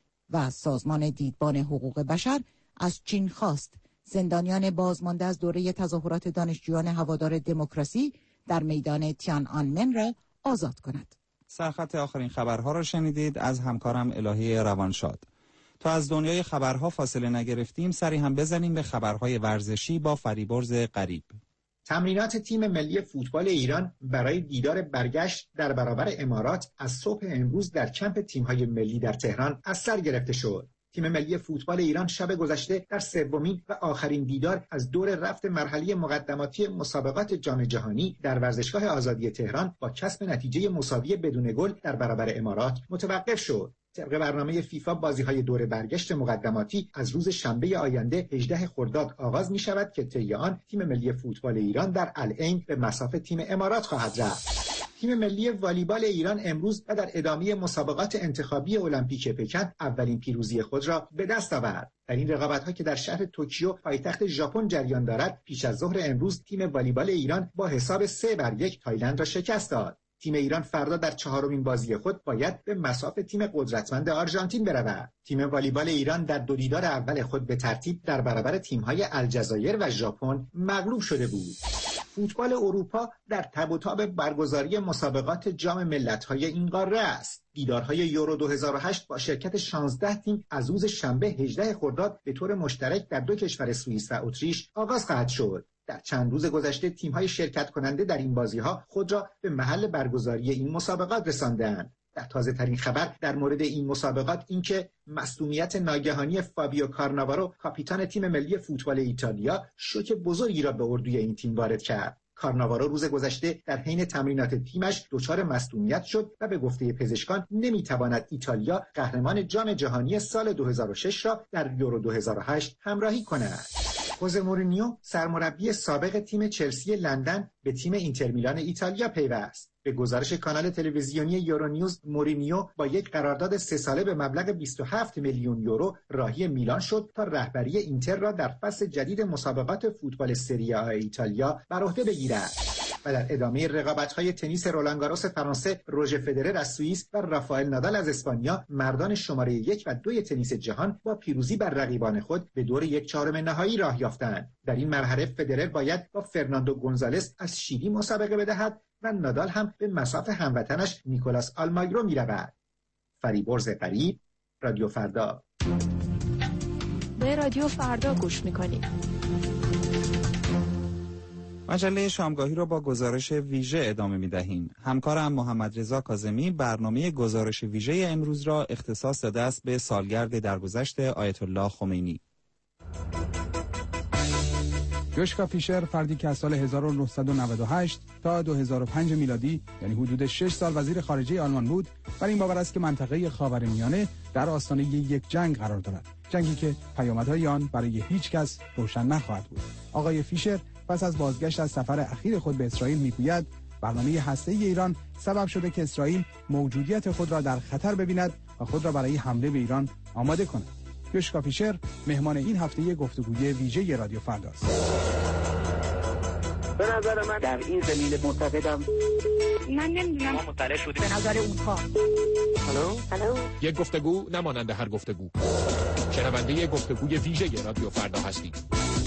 و سازمان دیدبان حقوق بشر از چین خواست زندانیان بازمانده از دوره تظاهرات دانشجویان هوادار دموکراسی در میدان تیان‌آنمن را آزاد کند. سرخط آخرین خبرها را شنیدید از همکارم الهی روانشاد. تا از دنیای خبرها فاصله نگرفتیم، سری هم بزنیم به خبرهای ورزشی با فریبرز غریب. تمرینات تیم ملی فوتبال ایران برای دیدار برگشت در برابر امارات از صبح امروز در کمپ تیم‌های ملی در تهران از سر گرفته شد. تیم ملی فوتبال ایران شب گذشته در سومین و آخرین دیدار از دور رفت مرحله مقدماتی مسابقات جام جهانی در ورزشگاه آزادی تهران با کسب نتیجه مساوی بدون گل در برابر امارات متوقف شد. طبق برنامه فیفا بازی‌های دور برگشت مقدماتی از روز شنبه آینده 18 خرداد آغاز می‌شود که طی آن تیم ملی فوتبال ایران در العین به مصاف تیم امارات خواهد رفت. تیم ملی والیبال ایران امروز و در ادامه مسابقات انتخابی المپیک پکن اولین پیروزی خود را به دست آورد. در این رقابت‌ها که در شهر توکیو پایتخت ژاپن جریان دارد، پیش از ظهر امروز تیم والیبال ایران با حساب 3-1 تایلند را شکست داد. تیم ایران فردا در چهارمین بازی خود باید به مصاف تیم قدرتمند آرژانتین برود. تیم والیبال ایران در دو دیدار اول خود به ترتیب در برابر تیم‌های الجزایر و ژاپن مغلوب شده بود. فوتبال اروپا در تب و تاب برگزاری مسابقات جام ملت‌های این قاره است. دیدارهای یورو 2008 با شرکت 16 تیم از روز شنبه 18 خرداد به طور مشترک در دو کشور سوئیس و اتریش آغاز خواهد شد. در چند روز گذشته تیم‌های شرکت کننده در این بازی‌ها خود را به محل برگزاری این مسابقات رساندند. در تازه‌ترین خبر در مورد این مسابقات اینکه مصدومیت ناگهانی فابیو کارناوارو کاپیتان تیم ملی فوتبال ایتالیا شوک بزرگی را به اردوی این تیم وارد کرد. کارناوارو روز گذشته در حین تمرینات تیمش دچار مصدومیت شد و به گفته پزشکان نمی‌تواند ایتالیا قهرمان جام جهانی سال 2006 را در یورو 2008 همراهی کند. خوزه مورینیو سرمربی سابق تیم چلسی لندن به تیم اینتر میلان ایتالیا پیوست. به گزارش کانال تلویزیونی یورونیوز، مورینیو با یک قرارداد 3 ساله به مبلغ 27 میلیون یورو راهی میلان شد تا رهبری اینتر را در فصل جدید مسابقات فوتبال سری آ ایتالیا بر عهده بگیرد. و در ادامه رقابت‌های تنیس رولانگاروس فرانسه، روژر فدرر از سوئیس و رافائل نادال از اسپانیا، مردان شماره 1 و 2 تنیس جهان با پیروزی بر رقیبان خود به دور 1/4 نهایی راه یافتند. در این مرحله فدرر باید با فرناندو گونزالز از شیلی مسابقه بدهد و نادال هم به مصاف هموطنش نیکولاس آلماگرو می‌رود. فریبرز غریب، رادیو فردا. به رادیو فردا گوش می‌کنید. مجله شامگاهی را با گزارش ویژه ادامه می‌دهیم. همکارم محمد رضا کاظمی برنامه گزارش ویژه امروز را اختصاص داده است به سالگرد درگذشت آیت الله خمینی. یوشکا فیشر، فردی که از سال 1998 تا 2005 میلادی، یعنی حدود 6 سال وزیر خارجه آلمان بود، بر این باور است که منطقه خاورمیانه در آستانه یک جنگ قرار دارد، جنگی که پیامدهای آن برای هیچ کس روشن نخواهد بود. آقای فیشر پس از بازگشت از سفر اخیر خود به اسرائیل میگوید برنامه هسته‌ای ایران سبب شده که اسرائیل موجودیت خود را در خطر ببیند و خود را برای حمله به ایران آماده کند. یوشکا فیشر مهمان این هفته گفتگوی ویژه رادیو فردا است. به نظر من در این زمینه معتقدم من نمیدونم ما مطلع شدیم به نظر اونها. الو یک گفتگو نمانند هر گفتگو. شنونده گفتگوی ویژه رادیو فردا هستید.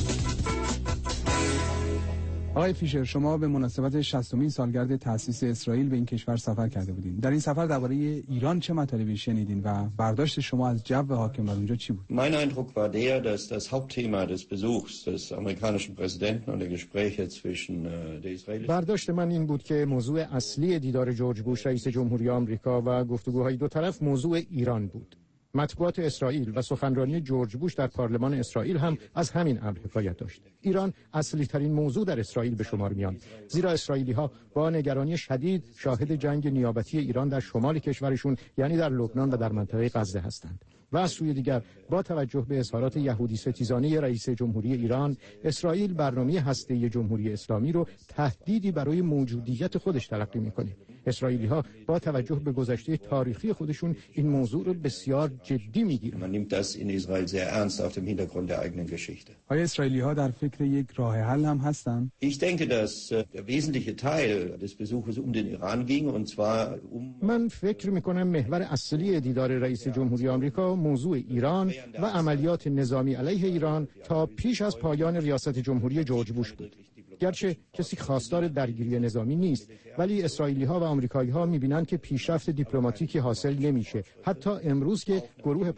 آقای فیشر، شما به مناسبت 60مین سالگرد تأسیس اسرائیل به این کشور سفر کرده بودین. در این سفر درباره ایران چه مطالبی شنیدین و برداشت شما از جو حاکم بر اونجا چی بود؟ Mein Eindruck war der, dass das Hauptthema des Besuchs des amerikanischen Präsidenten und der Gespräche zwischen der Israelis. برداشت من این بود که موضوع اصلی دیدار جورج بوش رئیس جمهوری آمریکا و گفتگوهای دو طرف موضوع ایران بود. مطبوعات اسرائیل و سخنرانی جورج بوش در پارلمان اسرائیل هم از همین امر حکایت داشت. ایران اصلی ترین موضوع در اسرائیل به شمار می‌آید، زیرا اسرائیلی ها با نگرانی شدید شاهد جنگ نیابتی ایران در شمال کشورشون، یعنی در لبنان و در منطقه غزه هستند. و از سوی دیگر با توجه به اظهارات یهودی ستیزانه رئیس جمهوری ایران، اسرائیل برنامه هسته‌ای جمهوری اسلامی رو تهدیدی برای موجودیت خودش تلقی می‌کنه. اسرائیلی‌ها با توجه به گذشته تاریخی خودشون این موضوع رو بسیار جدی می‌گیرند. Man nimmt das in Israel sehr ernst auf dem Hintergrund der eigenen Geschichte. آیا اسرائیلی‌ها در فکر یک راه حل هم هستند؟ Ich denke, dass der wesentliche Teil des Besuches den Iran ging und zwar من فکر می‌کنم محور اصلی دیدار رئیس جمهوری آمریکا موضوع ایران و عملیات نظامی علیه ایران تا پیش از پایان ریاست جمهوری جورج بوش بود. گرچه کسی خواستار درگیری نظامی نیست، ولی اسرائیلی‌ها و آمریکایی‌ها می‌بینند که پیشرفت دیپلماتیکی حاصل نمیشه. حتی امروز که گروه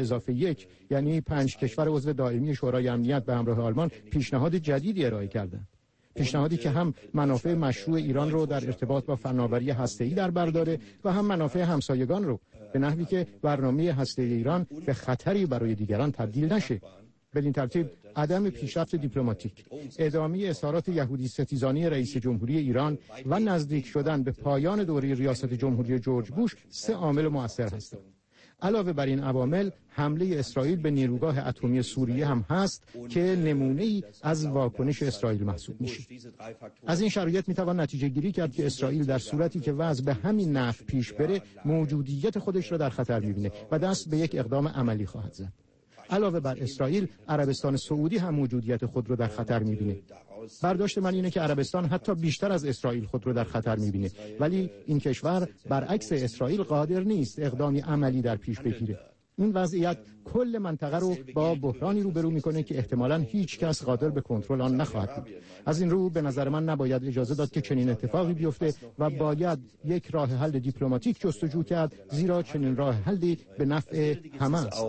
5+1 یعنی 5 کشور عضو دائمی شورای امنیت به همراه آلمان پیشنهاد جدیدی ارائه کردند. پیشنهادی که هم منافع مشروع ایران رو در ارتباط با فناوری هسته‌ای در بر داره و هم منافع همسایگان رو، به نحوی که برنامه هسته‌ای ایران به خطری برای دیگران تبدیل نشه. بدین ترتیب عدم پیشرفت دیپلماتیک، ادامه اظهارات یهودی ستیزانه رئیس جمهوری ایران و نزدیک شدن به پایان دوره ریاست جمهوری جورج بوش 3 عامل مؤثر هستند. علاوه بر این عوامل، حمله اسرائیل به نیروگاه اتمی سوریه هم هست که نمونه‌ای از واکنش اسرائیل محسوب میشه. از این شرایط میتوان نتیجه گیری کرد که اسرائیل در صورتی که وضع به همین نحو پیش بره، موجودیت خودش را در خطر میبینه و دست به یک اقدام عملی خواهد زد. علاوه بر اسرائیل، عربستان سعودی هم موجودیت خود رو در خطر می‌بینه. برداشت من اینه که عربستان حتی بیشتر از اسرائیل خود رو در خطر می‌بینه، ولی این کشور برعکس اسرائیل قادر نیست اقدامی عملی در پیش بگیره. این وضعیت کل منطقه رو با بحرانی روبرو میکنه که احتمالاً هیچ کس قادر به کنترل آن نخواهد بود. از این رو به نظر من نباید اجازه داد که چنین اتفاقی بیفته و باید یک راه حل دیپلماتیک جستجو کرد، زیرا چنین راه حلی به نفع همه است.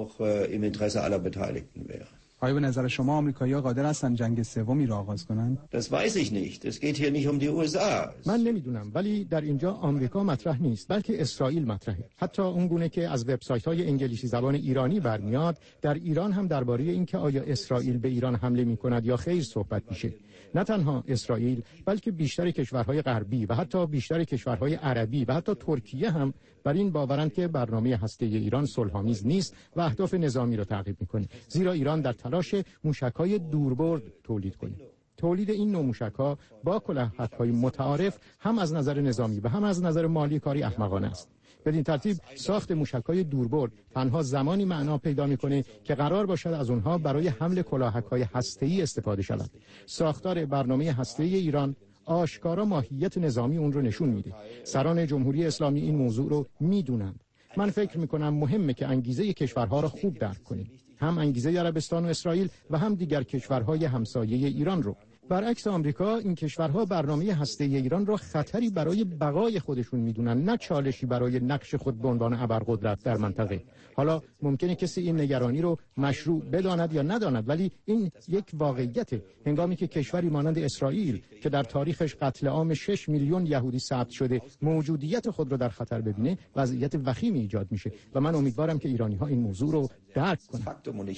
آیا به نظر شما آمریکایی‌ها قادر هستند جنگ سومی را آغاز کنند؟ Das weiß ich nicht. Es geht hier nicht um die USA. من نمیدونم، ولی در اینجا آمریکا مطرح نیست، بلکه اسرائیل مطرحه. حتی اون گونه که از وبسایت‌های انگلیسی زبان ایرانی برمیاد، در ایران هم درباره اینکه آیا اسرائیل به ایران حمله می‌کند یا خیر صحبت میشه. نه تنها اسرائیل، بلکه بیشتر کشورهای غربی و حتی بیشتر کشورهای عربی و حتی ترکیه هم بر این باورند که برنامه هسته‌ای ایران صلح‌آمیز نیست و اهداف نظامی را تعقیب می‌کنه، زیرا ایران در تلاش موشک‌های دوربرد تولید کنه. تولید این نوع موشک‌ها با کلاهک‌های متعارف هم از نظر نظامی و هم از نظر مالی کاری احمقانه است. بدین ترتیب ساخت موشک‌های دوربرد تنها زمانی معنا پیدا می‌کنه که قرار باشد از اونها برای حمل کلاهک‌های هسته‌ای استفاده شود. ساختار برنامه هسته‌ای ایران آشکارا ماهیت نظامی اون رو نشون میده. سران جمهوری اسلامی این موضوع رو میدونند. من فکر میکنم مهمه که انگیزه کشورها را خوب درک کنیم، هم انگیزه عربستان و اسرائیل و هم دیگر کشورهای همسایه ایران رو. برعکس آمریکا، این کشورها برنامه هسته‌ای ایران را خطری برای بقای خودشون میدونن، نه چالشی برای نقش خود به عنوان ابرقدرت در منطقه. حالا ممکنه کسی این نگرانی رو مشروع بداند یا نداند، ولی این یک واقعیته. هنگامی که کشوری مانند اسرائیل که در تاریخش قتل عام 6 میلیون یهودی ثبت شده موجودیت خود رو در خطر ببینه، وضعیت وخیمی ایجاد میشه و من امیدوارم که ایرانی‌ها این موضوع رو درک کنند.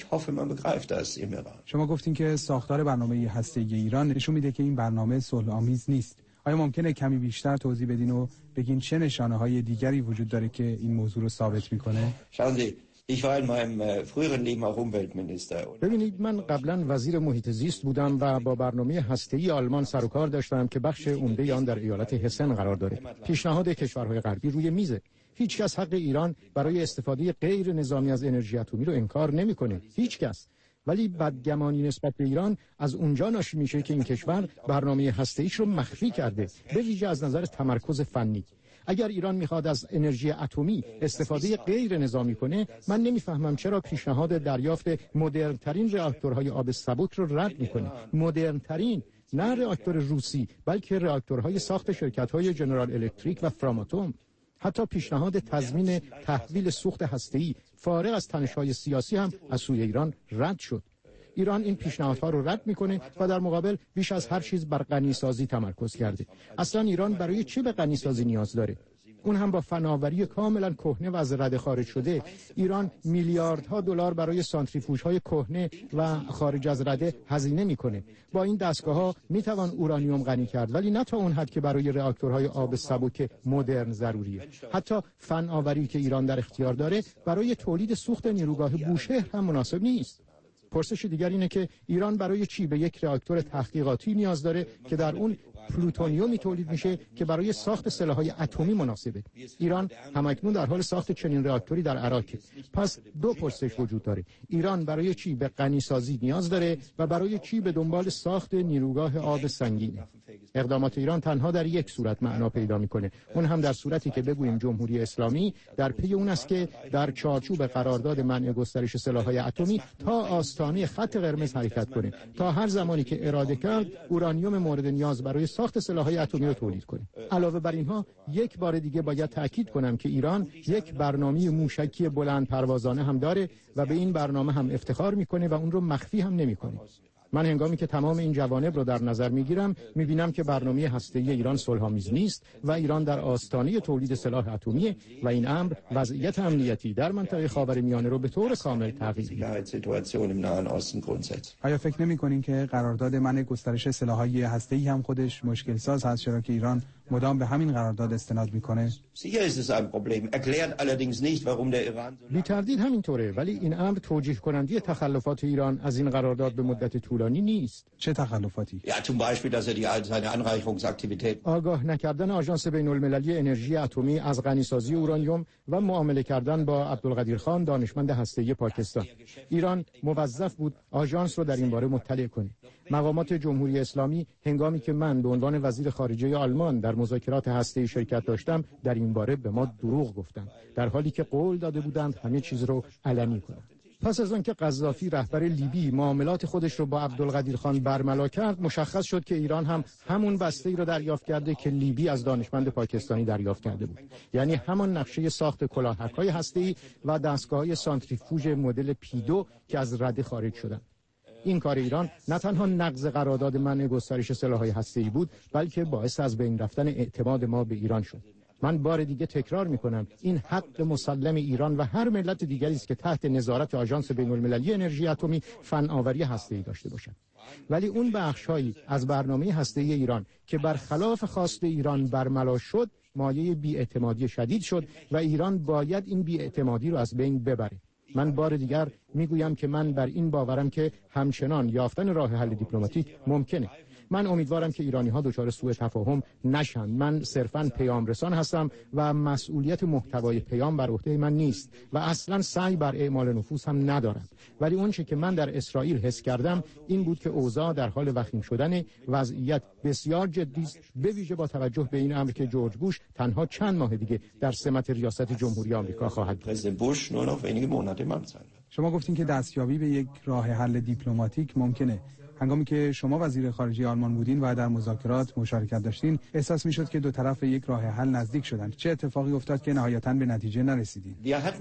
شما گفتین که ساختار برنامه هسته‌ای ایران نشون میده که این برنامه صلح‌آمیز نیست. آیا ممکنه کمی بیشتر توضیح بدین و بگین چه نشانه‌های دیگری وجود داره که این موضوع رو ثابت میکنه؟ ببینید، من قبلا وزیر محیط زیست بودم و با برنامه هسته‌ای آلمان سر و کار داشتم که بخش عمده آن در ایالت هسن قرار داره. پیشنهاد کشورهای غربی روی میزه. هیچ کس حق ایران برای استفاده غیر نظامی از انرژی اتمی رو انکار نمیکنه، هیچ کس. ولی بدگمانی نسبت به ایران از اونجا ناشی میشه که این کشور برنامه هسته‌ایش رو مخفی کرده، به ویژه از نظر تمرکز فنی. اگر ایران میخواد از انرژی اتمی استفاده غیر نظامی کنه، من نمیفهمم چرا پیشنهاد دریافت مدرن‌ترین راکتورهای آب سبک رو رد میکنه. مدرن‌ترین، نه راکتور روسی، بلکه راکتورهای ساخت شرکت‌های جنرال الکتریک و فراماتوم. حتی پیشنهاد تضمین تحویل سوخت هسته‌ای فارغ از تنش‌های سیاسی هم از سوی ایران رد شد. ایران این پیشنهادها رو رد میکنه و در مقابل بیش از هر چیز بر غنیسازی تمرکز کرده. اصلا ایران برای چی به غنیسازی نیاز داره؟ اون هم با فناوری کاملا کهنه و از رده خارج شده. ایران میلیاردها دلار برای سانتریفوژهای کهنه و خارج از رده هزینه میکنه. با این دستگاه‌ها میتوان اورانیوم غنی کرد، ولی نه تا اون حد که برای راکتورهای آب سبک مدرن ضروریه. حتی فناوری که ایران در اختیار داره برای تولید سوخت نیروگاه بوشهر هم مناسب نیست. پرسش دیگر اینه که ایران برای چی به یک راکتور تحقیقاتی نیاز داره که در اون پلوتونیومی تولید میشه که برای ساخت سلاح‌های اتمی مناسبه؟ ایران همکنون در حال ساخت چنین راکتوری در عراقه. پس دو پرسش وجود داره: ایران برای چی به غنیسازی نیاز داره و برای چی به دنبال ساخت نیروگاه آب سنگینه؟ اقدامات ایران تنها در یک صورت معنا پیدا میکنه، اون هم در صورتی که بگوییم جمهوری اسلامی در پی اون است که در چارچوب قرارداد منع گسترش سلاح‌های اتمی تا آستانه خط قرمز حرکت کنه، تا هر زمانی که اراده کرد اورانیوم مورد نیاز برای ساخت سلاح‌های اتمی رو تولید کنه. علاوه بر اینها، یک بار دیگه باید تاکید کنم که ایران یک برنامه موشکی بلند پروازانه هم داره و به این برنامه هم افتخار میکنه و اون رو مخفی هم نمیکنه. من هنگامی که تمام این جوانب رو در نظر میگیرم، میبینم که برنامه هسته‌ای ایران صلح‌آمیز نیست و ایران در آستانه تولید سلاح اتمی و این امر وضعیت امنیتی در منطقه خاورمیانه رو به طور کامل تغییر می‌دهد. آیا فکر نمی‌کنین که قرارداد منع گسترش سلاح‌های هسته‌ای هم خودش مشکل ساز هست، چرا که ایران مدام به همین قرارداد استناد میکنه؟ بی تردید همینطوره، ولی این امر توجیه کننده تخلفات ایران از این قرارداد به مدت طولانی نیست. چه تخلفاتی؟ آگاه نکردن آژانس بین‌المللی انرژی اتمی از غنیسازی اورانیوم و معامله کردن با عبدالقدیر خان دانشمند هسته‌ای پاکستان. ایران موظف بود آژانس رو در این باره مطلع کنه. مقامات جمهوری اسلامی هنگامی که من به عنوان وزیر خارجه آلمان در مذاکرات هسته‌ای شرکت داشتم در این باره به ما دروغ گفتند، در حالی که قول داده بودند همه چیز رو علنی کنند. پس از آنکه قذافی رهبر لیبی معاملات خودش رو با عبدالقدیر خان برملا کرد، مشخص شد که ایران هم همون بسته‌ای رو دریافت کرده که لیبی از دانشمند پاکستانی دریافت کرده بود، یعنی همان نقشه ساخت کلاهک‌های هسته‌ای و دستگاه‌های سانتریفوژ مدل پی2 که از رده خارج شدند. این کار ایران نه تنها نقض قرارداد منع گسترش سلاح‌های هسته‌ای بود، بلکه باعث از بین رفتن اعتماد ما به ایران شد. من بار دیگه تکرار میکنم، این حق مسلم ایران و هر ملت دیگری است که تحت نظارت آژانس بین‌المللی انرژی اتمی فناوری هسته‌ای داشته باشد. ولی اون بخش‌هایی از برنامه هسته‌ای ایران که برخلاف خواست ایران برملا شد، مایه بی‌اعتمادی شدید شد و ایران باید این بی‌اعتمادی رو از بین ببره. من بار دیگر میگویم که من بر این باورم که همچنان یافتن راه حل دیپلماتیک ممکنه. من امیدوارم که ایرانی‌ها دچار سوء تفاهم نشن. من صرفاً پیام رسان هستم و مسئولیت محتوای پیام بر عهده من نیست و اصلاً سعی بر اعمال نفوذ هم ندارم. ولی اون چه که من در اسرائیل حس کردم این بود که اوضاع در حال وخیم شدن، وضعیت بسیار جدی است، به ویژه با توجه به این امر که جورج بوش تنها چند ماه دیگه در سمت ریاست جمهوری آمریکا خواهد بود. شما گفتین که دستیابی به یک راه حل دیپلماتیک ممکنه. هنگامی که شما وزیر خارجه آلمان بودین و در مذاکرات مشارکت داشتین، احساس میشد که دو طرف به یک راه حل نزدیک شدن. چه اتفاقی افتاد که نهایتاً به نتیجه نرسیدین؟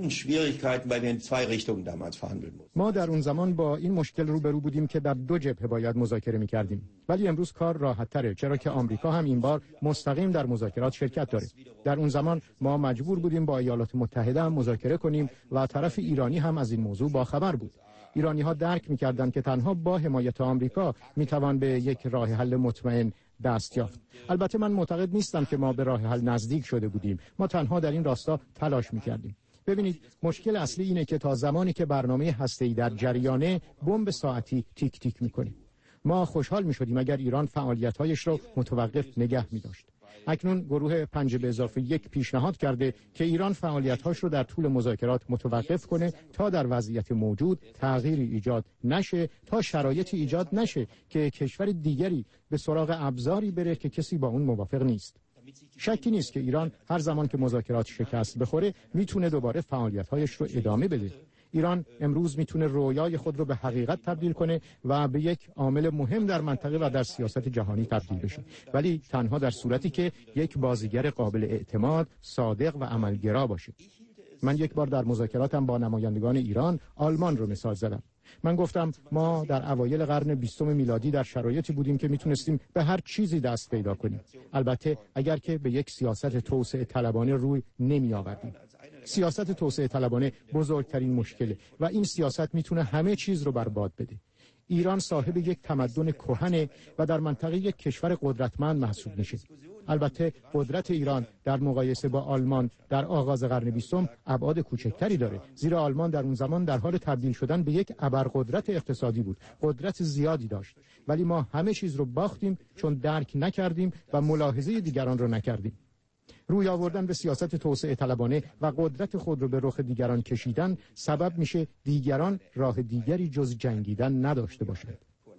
ما در اون زمان با این مشکل روبرو بودیم که در دو جبهه باید مذاکره می‌کردیم. ولی امروز کار راحت‌تره، چرا که آمریکا هم این بار مستقیم در مذاکرات شرکت داره. در اون زمان ما مجبور بودیم با ایالات متحده هم مذاکره کنیم و طرف ایرانی هم از این موضوع باخبر بود. ایرانی‌ها درک می‌کردند که تنها با حمایت آمریکا می‌توان به یک راه حل مطمئن دست یافت. البته من معتقد نیستم که ما به راه حل نزدیک شده بودیم. ما تنها در این راستا تلاش می‌کردیم. ببینید، مشکل اصلی اینه که تا زمانی که برنامه هسته‌ای در جریانه، بمب ساعتی تیک تیک می‌کنه. ما خوشحال می‌شدیم اگر ایران فعالیت‌هایش رو متوقف نگه می‌داشت. اکنون گروه 5+1 پیشنهاد کرده که ایران فعالیت‌هاش رو در طول مذاکرات متوقف کنه تا در وضعیت موجود تغییری ایجاد نشه، تا شرایطی ایجاد نشه که کشور دیگری به سراغ ابزاری بره که کسی با اون موافق نیست. شکی نیست که ایران هر زمان که مذاکرات شکست بخوره میتونه دوباره فعالیت‌هایش رو ادامه بده. ایران امروز میتونه رویای خود رو به حقیقت تبدیل کنه و به یک عامل مهم در منطقه و در سیاست جهانی تبدیل بشه، ولی تنها در صورتی که یک بازیگر قابل اعتماد، صادق و عملگرا باشه. من یک بار در مذاکراتم با نمایندگان ایران، آلمان رو مثال زدم. من گفتم ما در اوایل قرن 20 میلادی در شرایطی بودیم که میتونستیم به هر چیزی دست پیدا کنیم، البته اگر که به یک سیاست توسعه طلبانه روی نمی آوردیم. سیاست توسعه طلبانه بزرگترین مشکله و این سیاست میتونه همه چیز رو برباد بده. ایران صاحب یک تمدن کهنه و در منطقه یک کشور قدرتمند محسوب میشه. البته قدرت ایران در مقایسه با آلمان در آغاز قرن 20 ابعاد کوچکتری داره، زیرا آلمان در اون زمان در حال تبدیل شدن به یک ابرقدرت اقتصادی بود، قدرت زیادی داشت، ولی ما همه چیز رو باختیم چون درک نکردیم و ملاحظه دیگران رو نکردیم. روی آوردن به سیاست توسعه طلبانه و قدرت خود رو به رخ دیگران کشیدن سبب میشه دیگران راه دیگری جز جنگیدن نداشته باشند.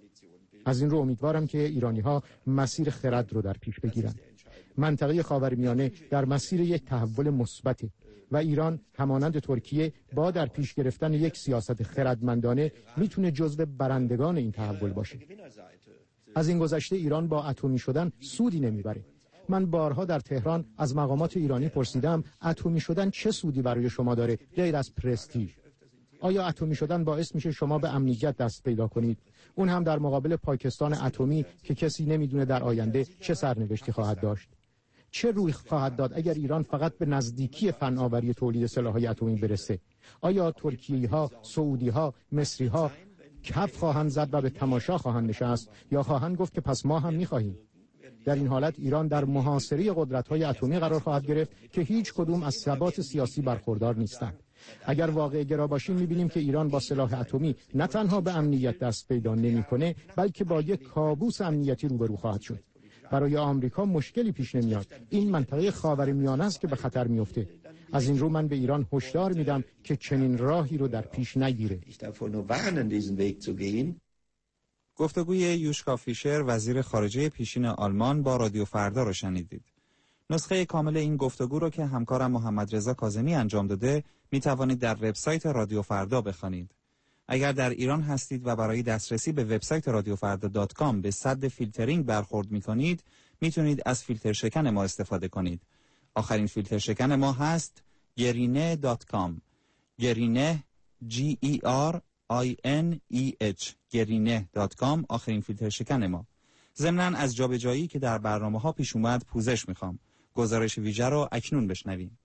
از این رو امیدوارم که ایرانی‌ها مسیر خرد رو در پیش بگیرن. منطقه خاورمیانه در مسیر یک تحول مثبته و ایران همانند ترکیه با در پیش گرفتن یک سیاست خردمندانه میتونه جزو برندگان این تحول باشه. از این گذشته ایران با اتمی شدن سودی نمیبره. من بارها در تهران از مقامات ایرانی پرسیدم اتمی شدن چه سودی برای شما داره غیر از پرستیژ؟ آیا اتمی شدن باعث میشه شما به امنیت دست پیدا کنید؟ اون هم در مقابل پاکستان اتمی که کسی نمیدونه در آینده چه سرنوشتی خواهد داشت. چه روی خواهد داد اگر ایران فقط به نزدیکی فناوری تولید سلاح‌های اتمی برسه؟ آیا ترکیه‌ها، سعودی‌ها، مصری‌ها کف خواهند زد و به تماشا خواهند نشست یا خواهند گفت که پس ما هم می‌خواهیم؟ در این حالت ایران در محاصره قدرت‌های اتمی قرار خواهد گرفت که هیچ کدوم از ثبات سیاسی برخوردار نیستند. اگر واقع گرا باشیم می‌بینیم که ایران با سلاح اتمی نه تنها به امنیت دست پیدا نمی‌کنه بلکه با یک کابوس امنیتی روبرو خواهد شد. برای آمریکا مشکلی پیش نمیاد. این منطقه خاورمیانه است که به خطر میفته. از این رو من به ایران هشدار میدم که چنین راهی رو در پیش نگیره. گفتگوی یوشکا فیشر وزیر خارجه پیشین آلمان با رادیو فردا رو شنیدید. نسخه کامل این گفتگو رو که همکارم محمد رضا کاظمی انجام داده می توانید در وبسایت رادیو فردا بخوانید. اگر در ایران هستید و برای دسترسی به وبسایت radiofarda.com به صد فیلترینگ برخورد می کنید، میتونید از فیلتر شکن ما استفاده کنید. آخرین فیلتر شکن ما هست gerine.com. gerine GERINEH gerine.com آخرین فیلتر شکن ما. ضمناً از جابجایی که در برنامه‌ها پیش اومد پوزش میخوام. گزارش ویژه رو اکنون بشنویم.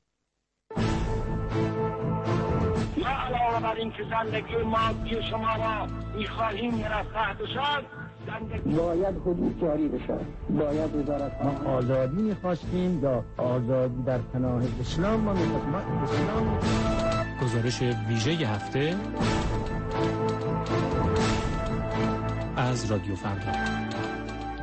ما علاوه بر این که زندگی مادی شما را میخواهیم مرفه بشد، باید حدود جاری بشد. باید وزارت ما آزادی میخواستیم یا آزادی در پناه اسلام ما میخواستیم. اسلام گزارش ویژه هفته از رادیو فردا.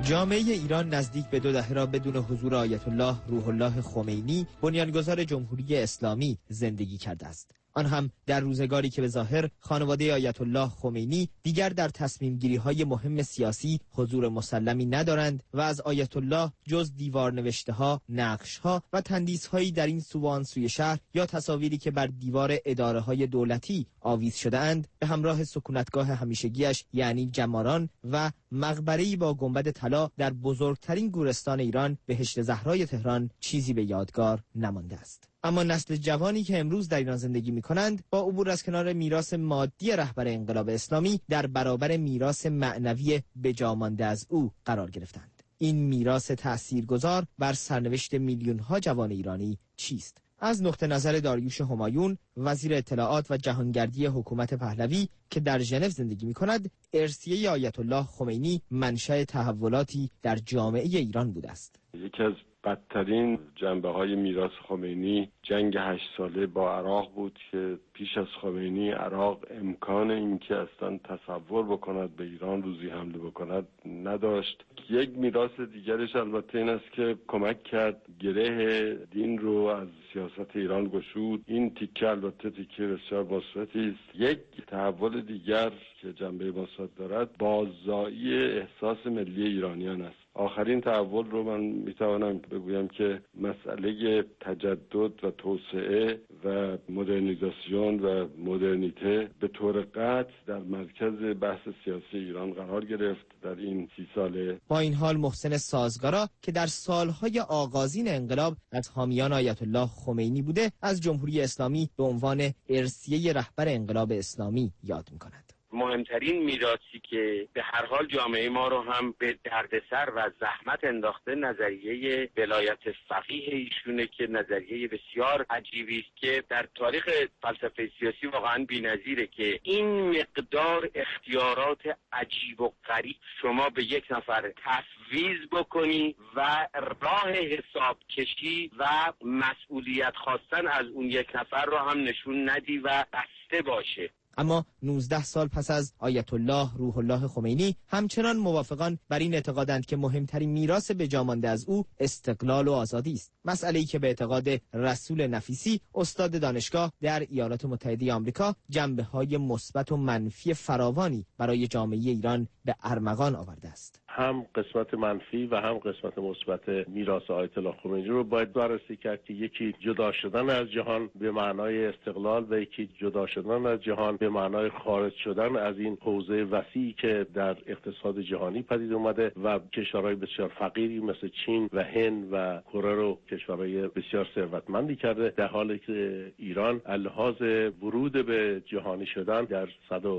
جامعه ایران نزدیک به 2 دهه را بدون حضور آیت الله روح الله خمینی بنیانگذار جمهوری اسلامی زندگی کرده است. آن هم در روزگاری که به ظاهر خانواده آیت الله خمینی دیگر در تصمیم گیری های مهم سیاسی حضور مسلمی ندارند و از آیت الله جز دیوار نوشته ها، نقش ها و تندیس هایی در این سو و آن سوی شهر یا تصاویری که بر دیوار اداره های دولتی آویز شده اند به همراه سکونتگاه همیشگیش یعنی جماران و مقبره‌ای با گنبد طلا در بزرگترین گورستان ایران بهشت زهرای تهران چیزی به یادگار نمانده است. اما نسل جوانی که امروز در ایران زندگی می‌کنند با عبور از کنار میراث مادی رهبر انقلاب اسلامی در برابر میراث معنوی بجامانده از او قرار گرفتند. این میراث تاثیرگذار بر سرنوشت میلیون‌ها جوان ایرانی چیست؟ از نقطه نظر داریوش همایون، وزیر اطلاعات و جهانگردی حکومت پهلوی که در ژنو زندگی می‌کند، ارثیه آیت الله خمینی منشأ تحولاتی در جامعه ایران بوده است. یکی از بدترین جنبه‌های میراث خمینی جنگ 8 ساله با عراق بود که پیش از خمینی عراق امکان اینکه اصلا تصور بکند به ایران روزی حمله بکند نداشت. یک میراث دیگرش البته این است که کمک کرد گره دین رو از سیاست ایران گشود. این تیکه البته تیکه بسیار مثبتی است. یک تحول دیگر که جنبه مثبت دارد باززایی احساس ملی ایرانیان است. آخرین تحول رو من میتوانم بگویم که مسئله تجدد و توسعه و مدرنیزاسیون و مدرنیته به طور قطع در مرکز بحث سیاسی ایران قرار گرفت در این 30 ساله. با این حال محسن سازگارا که در سالهای آغازین انقلاب از حامیان آیت الله خمینی بوده، از جمهوری اسلامی به عنوان ارثیه رهبر انقلاب اسلامی یاد می‌کند. مهمترین میراثی که به هر حال جامعه ما رو هم به دردسر و زحمت انداخته نظریه ولایت فقیه ایشونه که نظریه بسیار عجیبی است که در تاریخ فلسفه سیاسی واقعا بی‌نظیره که این مقدار اختیارات عجیب و غریب شما به یک نفر تفویض بکنی و راه حساب کشی و مسئولیت خواستن از اون یک نفر رو هم نشون ندی و بسته باشه. اما 19 سال پس از آیت الله روح الله خمینی همچنان موافقان بر این اعتقادند که مهمترین میراث بجامانده از او استقلال و آزادی است. مسئله‌ای که به اعتقاد رسول نفیسی استاد دانشگاه در ایالات متحده آمریکا جنبه‌های مثبت و منفی فراوانی برای جامعه ایران به ارمغان آورده است. هم قسمت منفی و هم قسمت مثبت میراث آیت الله خمینی رو باید بررسی کرد که یکی جدا شدن از جهان به معنای استقلال و یکی جدا شدن از جهان به معنای خارج شدن از این حوزه وسیعی که در اقتصاد جهانی پدید اومده و کشورهای بسیار فقیری مثل چین و هند و کره رو کشورهای بسیار ثروتمندی کرده، در حالی که ایران لحاظ ورود به جهانی شدن در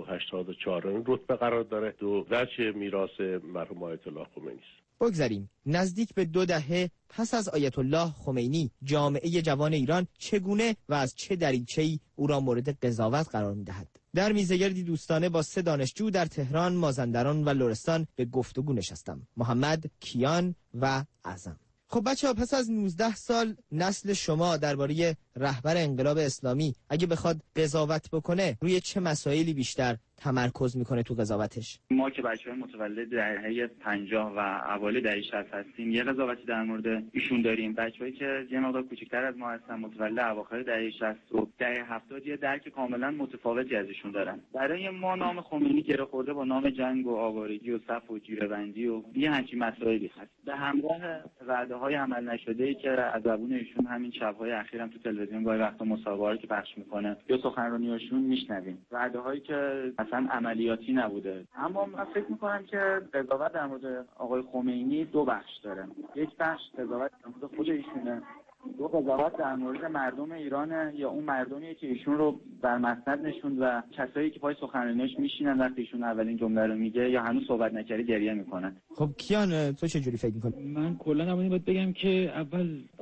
184 رتبه قرار داره. دو وجه میراث مرحوم آیت الله خمینی است. بگذاریم نزدیک به 2 دهه پس از آیت الله خمینی جامعه جوان ایران چگونه و از چه دریچه‌ای او را مورد قضاوت قرار می‌دهد؟ در میزگردی دوستانه با 3 دانشجو در تهران، مازندران و لرستان به گفتگو نشستم. محمد، کیان و اعظم. خب بچه‌ها، پس از 19 سال نسل شما درباره رهبر انقلاب اسلامی اگه بخواد قضاوت بکنه روی چه مسائلی بیشتر تمرکز میکنه تو قضاوتش؟ ما که بچه‌های متولد دهه 50 و اوایل دهه 60 هستیم یه قضاوتی در مورد ایشون داریم. بچه‌هایی که یه مقدار کوچکتر از ما هستن متولد اواخر دهه 60 و دهه 70 یه درک کاملا متفاوتی از ایشون دارن. برای ما نام خمینی گره خورده با نام جنگ و آوارگی و صف و جیره‌بندی و یه همچین مسائلی هست. به همراه وعده‌های عمل نشده‌ای که از زبون ایشون همین شب‌های اخیرم تو تلویزیون گاهی وقتا مصاحبه‌ای که پخش می‌کنه یا سخنرانی‌هاشون میشنویم. وعده‌هایی که اصلا عملیاتی نبوده. اما من فکر می‌کنم که قضاوت در مورد آقای خمینی 2 بخش داره. یک بخش قضاوت در مورد خود ایشونه، 2 قضاوت در مورد مردم ایران یا اون مردمیه که ایشون رو بر مسند نشوند و کسایی که پای سخنرانیش میشینن وقتی ایشون اولین جمله رو میگه یا هنوز صحبت نکردی گریه میکنن. خب کیان تو چه جوری فکر می‌کنی؟ من کلا باید بگم که اول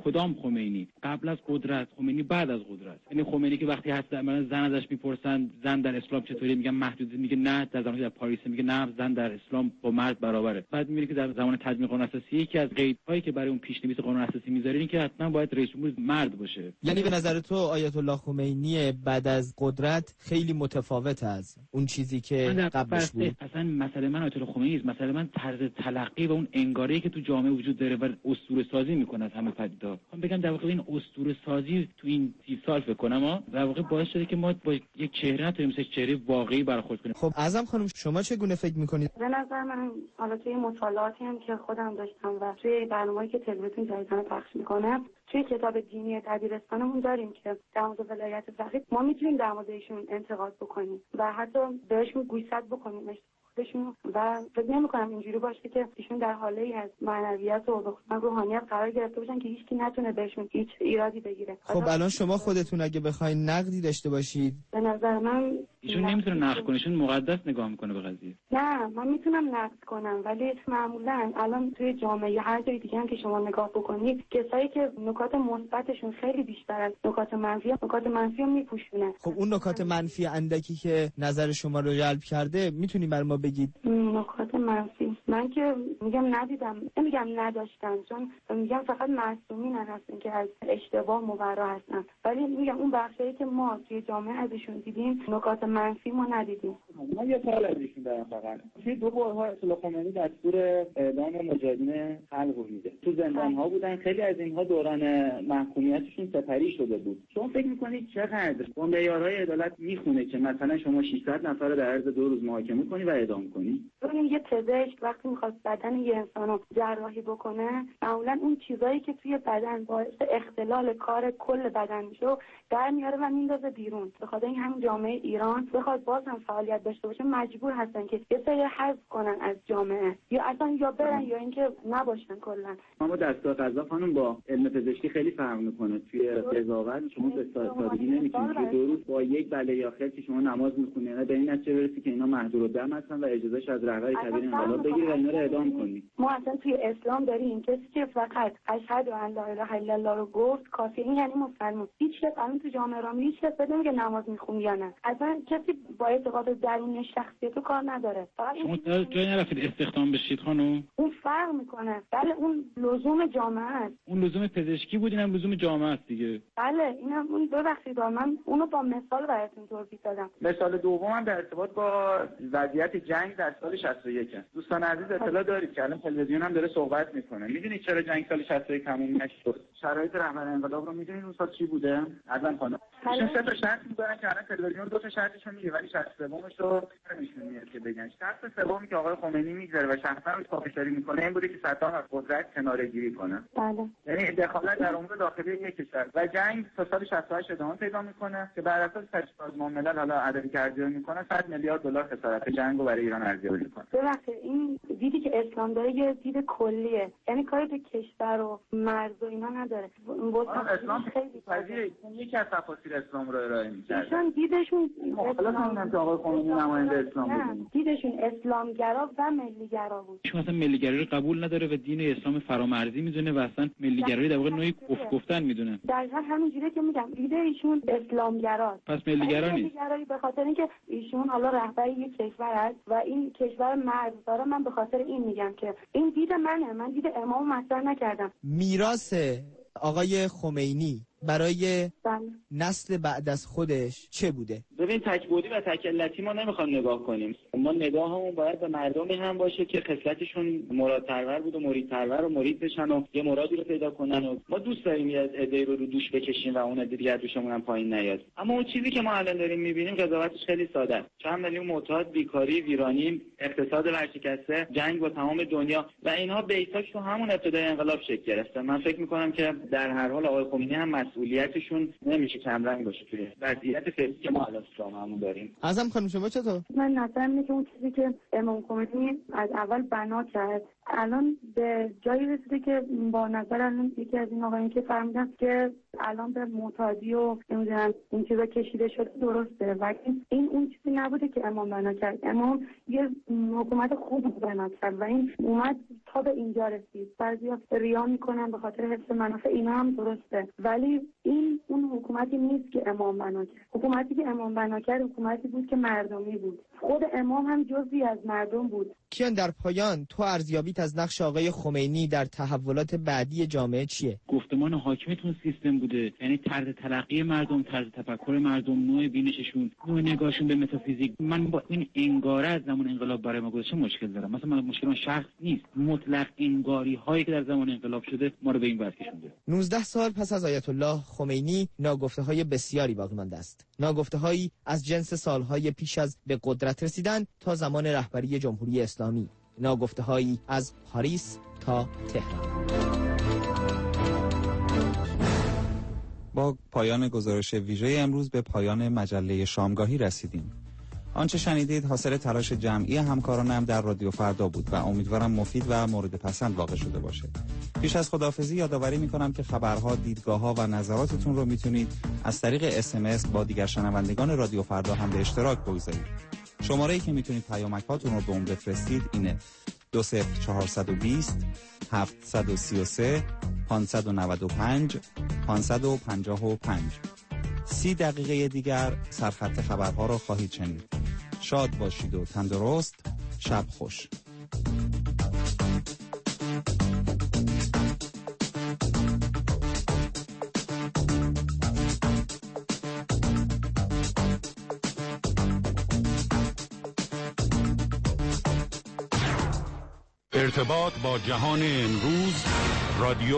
کدام خمینی؟ قبل از قدرت، خمینی بعد از قدرت. یعنی خمینی که وقتی هست من زن ازش میپرسن زن در اسلام چطوری، میگن محدود، میگه نه. در زمانی در پاریس میگه نه، زن در اسلام با مرد برابره. بعد میبینی که در زمان تدوین قانون اساسی یکی از قیدهایی که برای اون پیشنویس قانون اساسی میذاره این که حتما باید رئیس جمهور مرد باشه. یعنی به نظر تو آیت الله خمینی بعد از قدرت خیلی متفاوت از اون چیزی که قبلش بود؟ اصلا مسئله من آیت الله خمینی است، مسئله من طرز تلقی و اون انگاره‌ای که تو جامعه وجود داره و اسطوره سازی میکنه از همه پدیدار. من بگم در واقع این اسطوره سازی تو این 30 سال فکر کنم در واقع باعث شده که ما با یک چهره نتونیم مثل چهره واقعی برخورد کنیم. خب اعظم خانم شما چگونه فکر میکنید؟ به نظر من حالا توی مطالعاتی هم که خودم داشتم و توی برنامه‌ای که تلویزیون جدیداً پخش میکنه، توی کتاب دینی دبیرستانمون داریم که در مورد ولایت فقیه ما میتونیم در مورد ایشون انتقاد بکنیم و حتی بهشون گوشزد بکنیم و فکر نمی‌کنم اینجوری باشه که ایشون در حاله‌ای از معنویت و روحانیت قرار گرفته باشن که هیچکی نتونه بهشون هیچ ایرادی بگیره. خب الان شما خودتون اگه بخواید نقدی داشته باشید، به نظر من ایشون نمیتونه نقد کنه، ایشون مقدس نگاه میکنه به قضیه. نه، من میتونم نقد کنم ولی معمولا الان توی جامعه هر جای دیگه هم که شما نگاه بکنید کسایی که نکات مثبتشون خیلی بیشتر از نکات منفی رو میپوشونه. خب اون نکات منفی اندکی که نظر شما رو جلب کرده میتونی بر ما بگید؟ نکات منفی من که میگم ندیدم، نمیگم نداشتن، چون میگم فقط معصومین هستن که از اشتباه مبرا هستن، ولی میگم اون بخشایی که ما توی جامعه ازشون دیدیم نکات منفی ما ندیدیم. من یه سوال ازشون دارم. فقط توی دو بارها آیت الله خمینی دستور اعدام مجاهدین خلق رو میده. تو زندان‌ها بودن، خیلی از اینها دوران محکومیتشون سپری شده بود. شما فکر می‌کنید چقدر اون معیارهای عدالت میخونه که مثلا شما 600 نفر رو در عرض 2 روز محاکمه کنی و اعدام کنی؟ ببین یه پزشک وقتی میخواد بدن یه انسان رو جراحی بکنه معمولا اون چیزایی که توی بدن باعث اختلال کار کل بدن میشه در میاره و میندازه بیرون. به خاطر این همین جامعه ایران بخواد باز هم فعالیت داشته باشه مجبور هستن که یه سری حذف کنن از جامعه یا اصلا یا برن یا اینکه نباشن کلا. ما دستگاه قضا خانم با علم پزشکی خیلی فرق میکنه. توی قضاوت شما به سادگی نمیتونید که 2 روز با یک بله یا خیر که شما نماز میخونید به این نتیجه برسید که اینا محدودالدم هستن و اجازهش از رهبر کبیر انقلاب بگیرید و اینا رو اعدام کنید. ما اصلا توی اسلام داریم کسی که فقط اشهد ان لا اله الا الله رو گفت کافیه، این یعنی مسلمان. هیچ کس الان تو جامعه را هیچ کس بدون که نماز میخونه یا نه، اصلا کسی با اعتقاد درونی شخصیت رو کار نداره. شما جایی نرفتید استخدام بشید خانم؟ اون فرق میکنه. بله اون لزوم جامعه است. اون لزوم پزشکی بود، اینم لزوم جامعه است دیگه. بله اینم اون دو بخشید. من اونو با مثال براتون توضیح دادم. مثال دومم در ارتباط با وضعیت جنگ در سال 61. دوستان عزیز اطلاع دارید که الان تلویزیون هم داره صحبت میکنه. میدونید چرا جنگ سال 61 تموم نشد؟ شرایط رهبر انقلاب رو میدونید اون سال چی بوده؟ اصلا خانم ایشون 3 تا شرط میذارن که الان تلویزیون 2 تا شرطشون میگه ولی شرط سومش رو نمیشون میاد که بگن. شرط سومی که آقای خمینی میذاره و شخصا روش پافشاری میکنه این بوده که صدام از قدرت کناره‌گیری کنه. بله. یعنی دخالت در امور داخلی یک کشور و جنگ تا سال 68 ادامه پیدا میکنه که بر اساس سازمان ملل حالا عددی که ارزیابی میکنه 100 میلیارد دلار خسارت جنگ رو برای ایران ارزیابی میکنه. ببخشید این دیدی که اسلام داره یه دید کلیه، یعنی کاری به کشور و مرز و اینا نداره. اسلام خیلی پذیره، اون یکی از تفاسیر اسلام رو ارائه می‌کنه. ایشون دیدشون اسلام آقای خمینی نماینده اسلام بود. دیدشون اسلامگرا و ملیگرا بود. ایشون اصلا ملیگرایی رو قبول نداره و دین اسلام فرامرزی میدونه و اصلا ملیگرایی در واقع نوعی گفتن میدونه. دقیقاً همینجوریه که میگم ایده ایشون اسلامگراست. پس ملیگرا نیست. ملیگرایی به خاطر اینکه ایشون حالا رهبر یک کشور است و این کشور مرز داره. من به خاطر این میگم که این دید منه، من دید امام مطرح نکردم. میراث آقای خمینی برای نسل بعد از خودش چه بوده؟ ببین تک‌بعدی و تک‌علتی ما نمیخوام نگاه کنیم. ما نگاهمون باید به مردمی هم باشه که خصلتشون مرادپرور بود و مریدپرور و مرید بشن و یه مرادی رو پیدا کنن و ما دوست داریم یه عده‌ای رو دوش بکشیم و اون عده دیگه دوشمون هم پایین نیاد. اما اون چیزی که ما الان داریم می‌بینیم قضاوتش خیلی ساده است. چند میلیون معتاد، بیکاری، ویرانی، اقتصاد ورشکسته، جنگ با تمام دنیا و اینها بیساش تو همون ابتدای انقلاب شکل گرفته. من فکر می‌کنم که در هر حال آقای خمینی هم مسئولیتشون نمیشه کمرنگ باشه توی وضعیت فعلی که ما الان جامعه‌مون داریم. اعظم خانم شما چطور؟ من نظرم اینه که اون چیزی که امام خمینی از اول بنا کرد الان به جایی رسیده که با نظر الان یکی از این آقایون که فهمیدن که الان به معتادی و نمیدونم این چیزا کشیده شده درسته، ولی این اون چیزی نبوده که امام بنا کرد. امام یه حکومت خوب بنا کرد و این اومد تا به اینجا رسید. بعضیا ریا میکنن به خاطر حفظ منافع، اینا هم درسته، ولی این اون حکومتی نیست که امام بنا کرد. حکومتی که امام بنا کرد حکومتی بود که مردمی بود. خود امام هم جزئی از مردم بود. کیان، در پایان تو ارزیابیت از نقش آقای خمینی در تحولات بعدی جامعه چیه؟ گفتمان حاکمتون سیستم بوده، یعنی طرز تلقی مردم، طرز تفکر مردم، نوع بینششون، نوع نگاهشون به متافیزیک. من با این انگاره از زمان انقلاب برای ما گذشته مشکل دارم. مثلا مشکل شخص نیست، مطلق انگاری هایی که در زمان انقلاب شده ما رو به این وضع کشونده. 19 سال پس از آیت الله خمینی ناگفته های بسیاری باقی مانده است. ناگفته هایی از جنس سالهای پیش از به قدرت رسیدن تا زمان رهبری جمهوری اسلامی، ناگفته هایی از پاریس تا تهران. با پایان گزارش ویژه امروز به پایان مجله شامگاهی رسیدیم. آنچه شنیدید حاصل تلاش جمعی همکارانم در رادیو فردا بود و امیدوارم مفید و مورد پسند واقع شده باشه. پیش از خداحافظی یادآوری میکنم که خبرها، دیدگاه‌ها و نظراتتون رو میتونید از طریق SMS با دیگر شنوندگان رادیو فردا هم به اشتراک بگذارید. شماره‌ای که میتونید پیامک‌هاتون رو به اون بفرستید اینه: 20420 733 595 555. 30 دقیقه دیگر سرخط خبرها را خواهید شنید. شاد باشید و تندرست. شب خوش. ارتباط با جهان امروز رادیو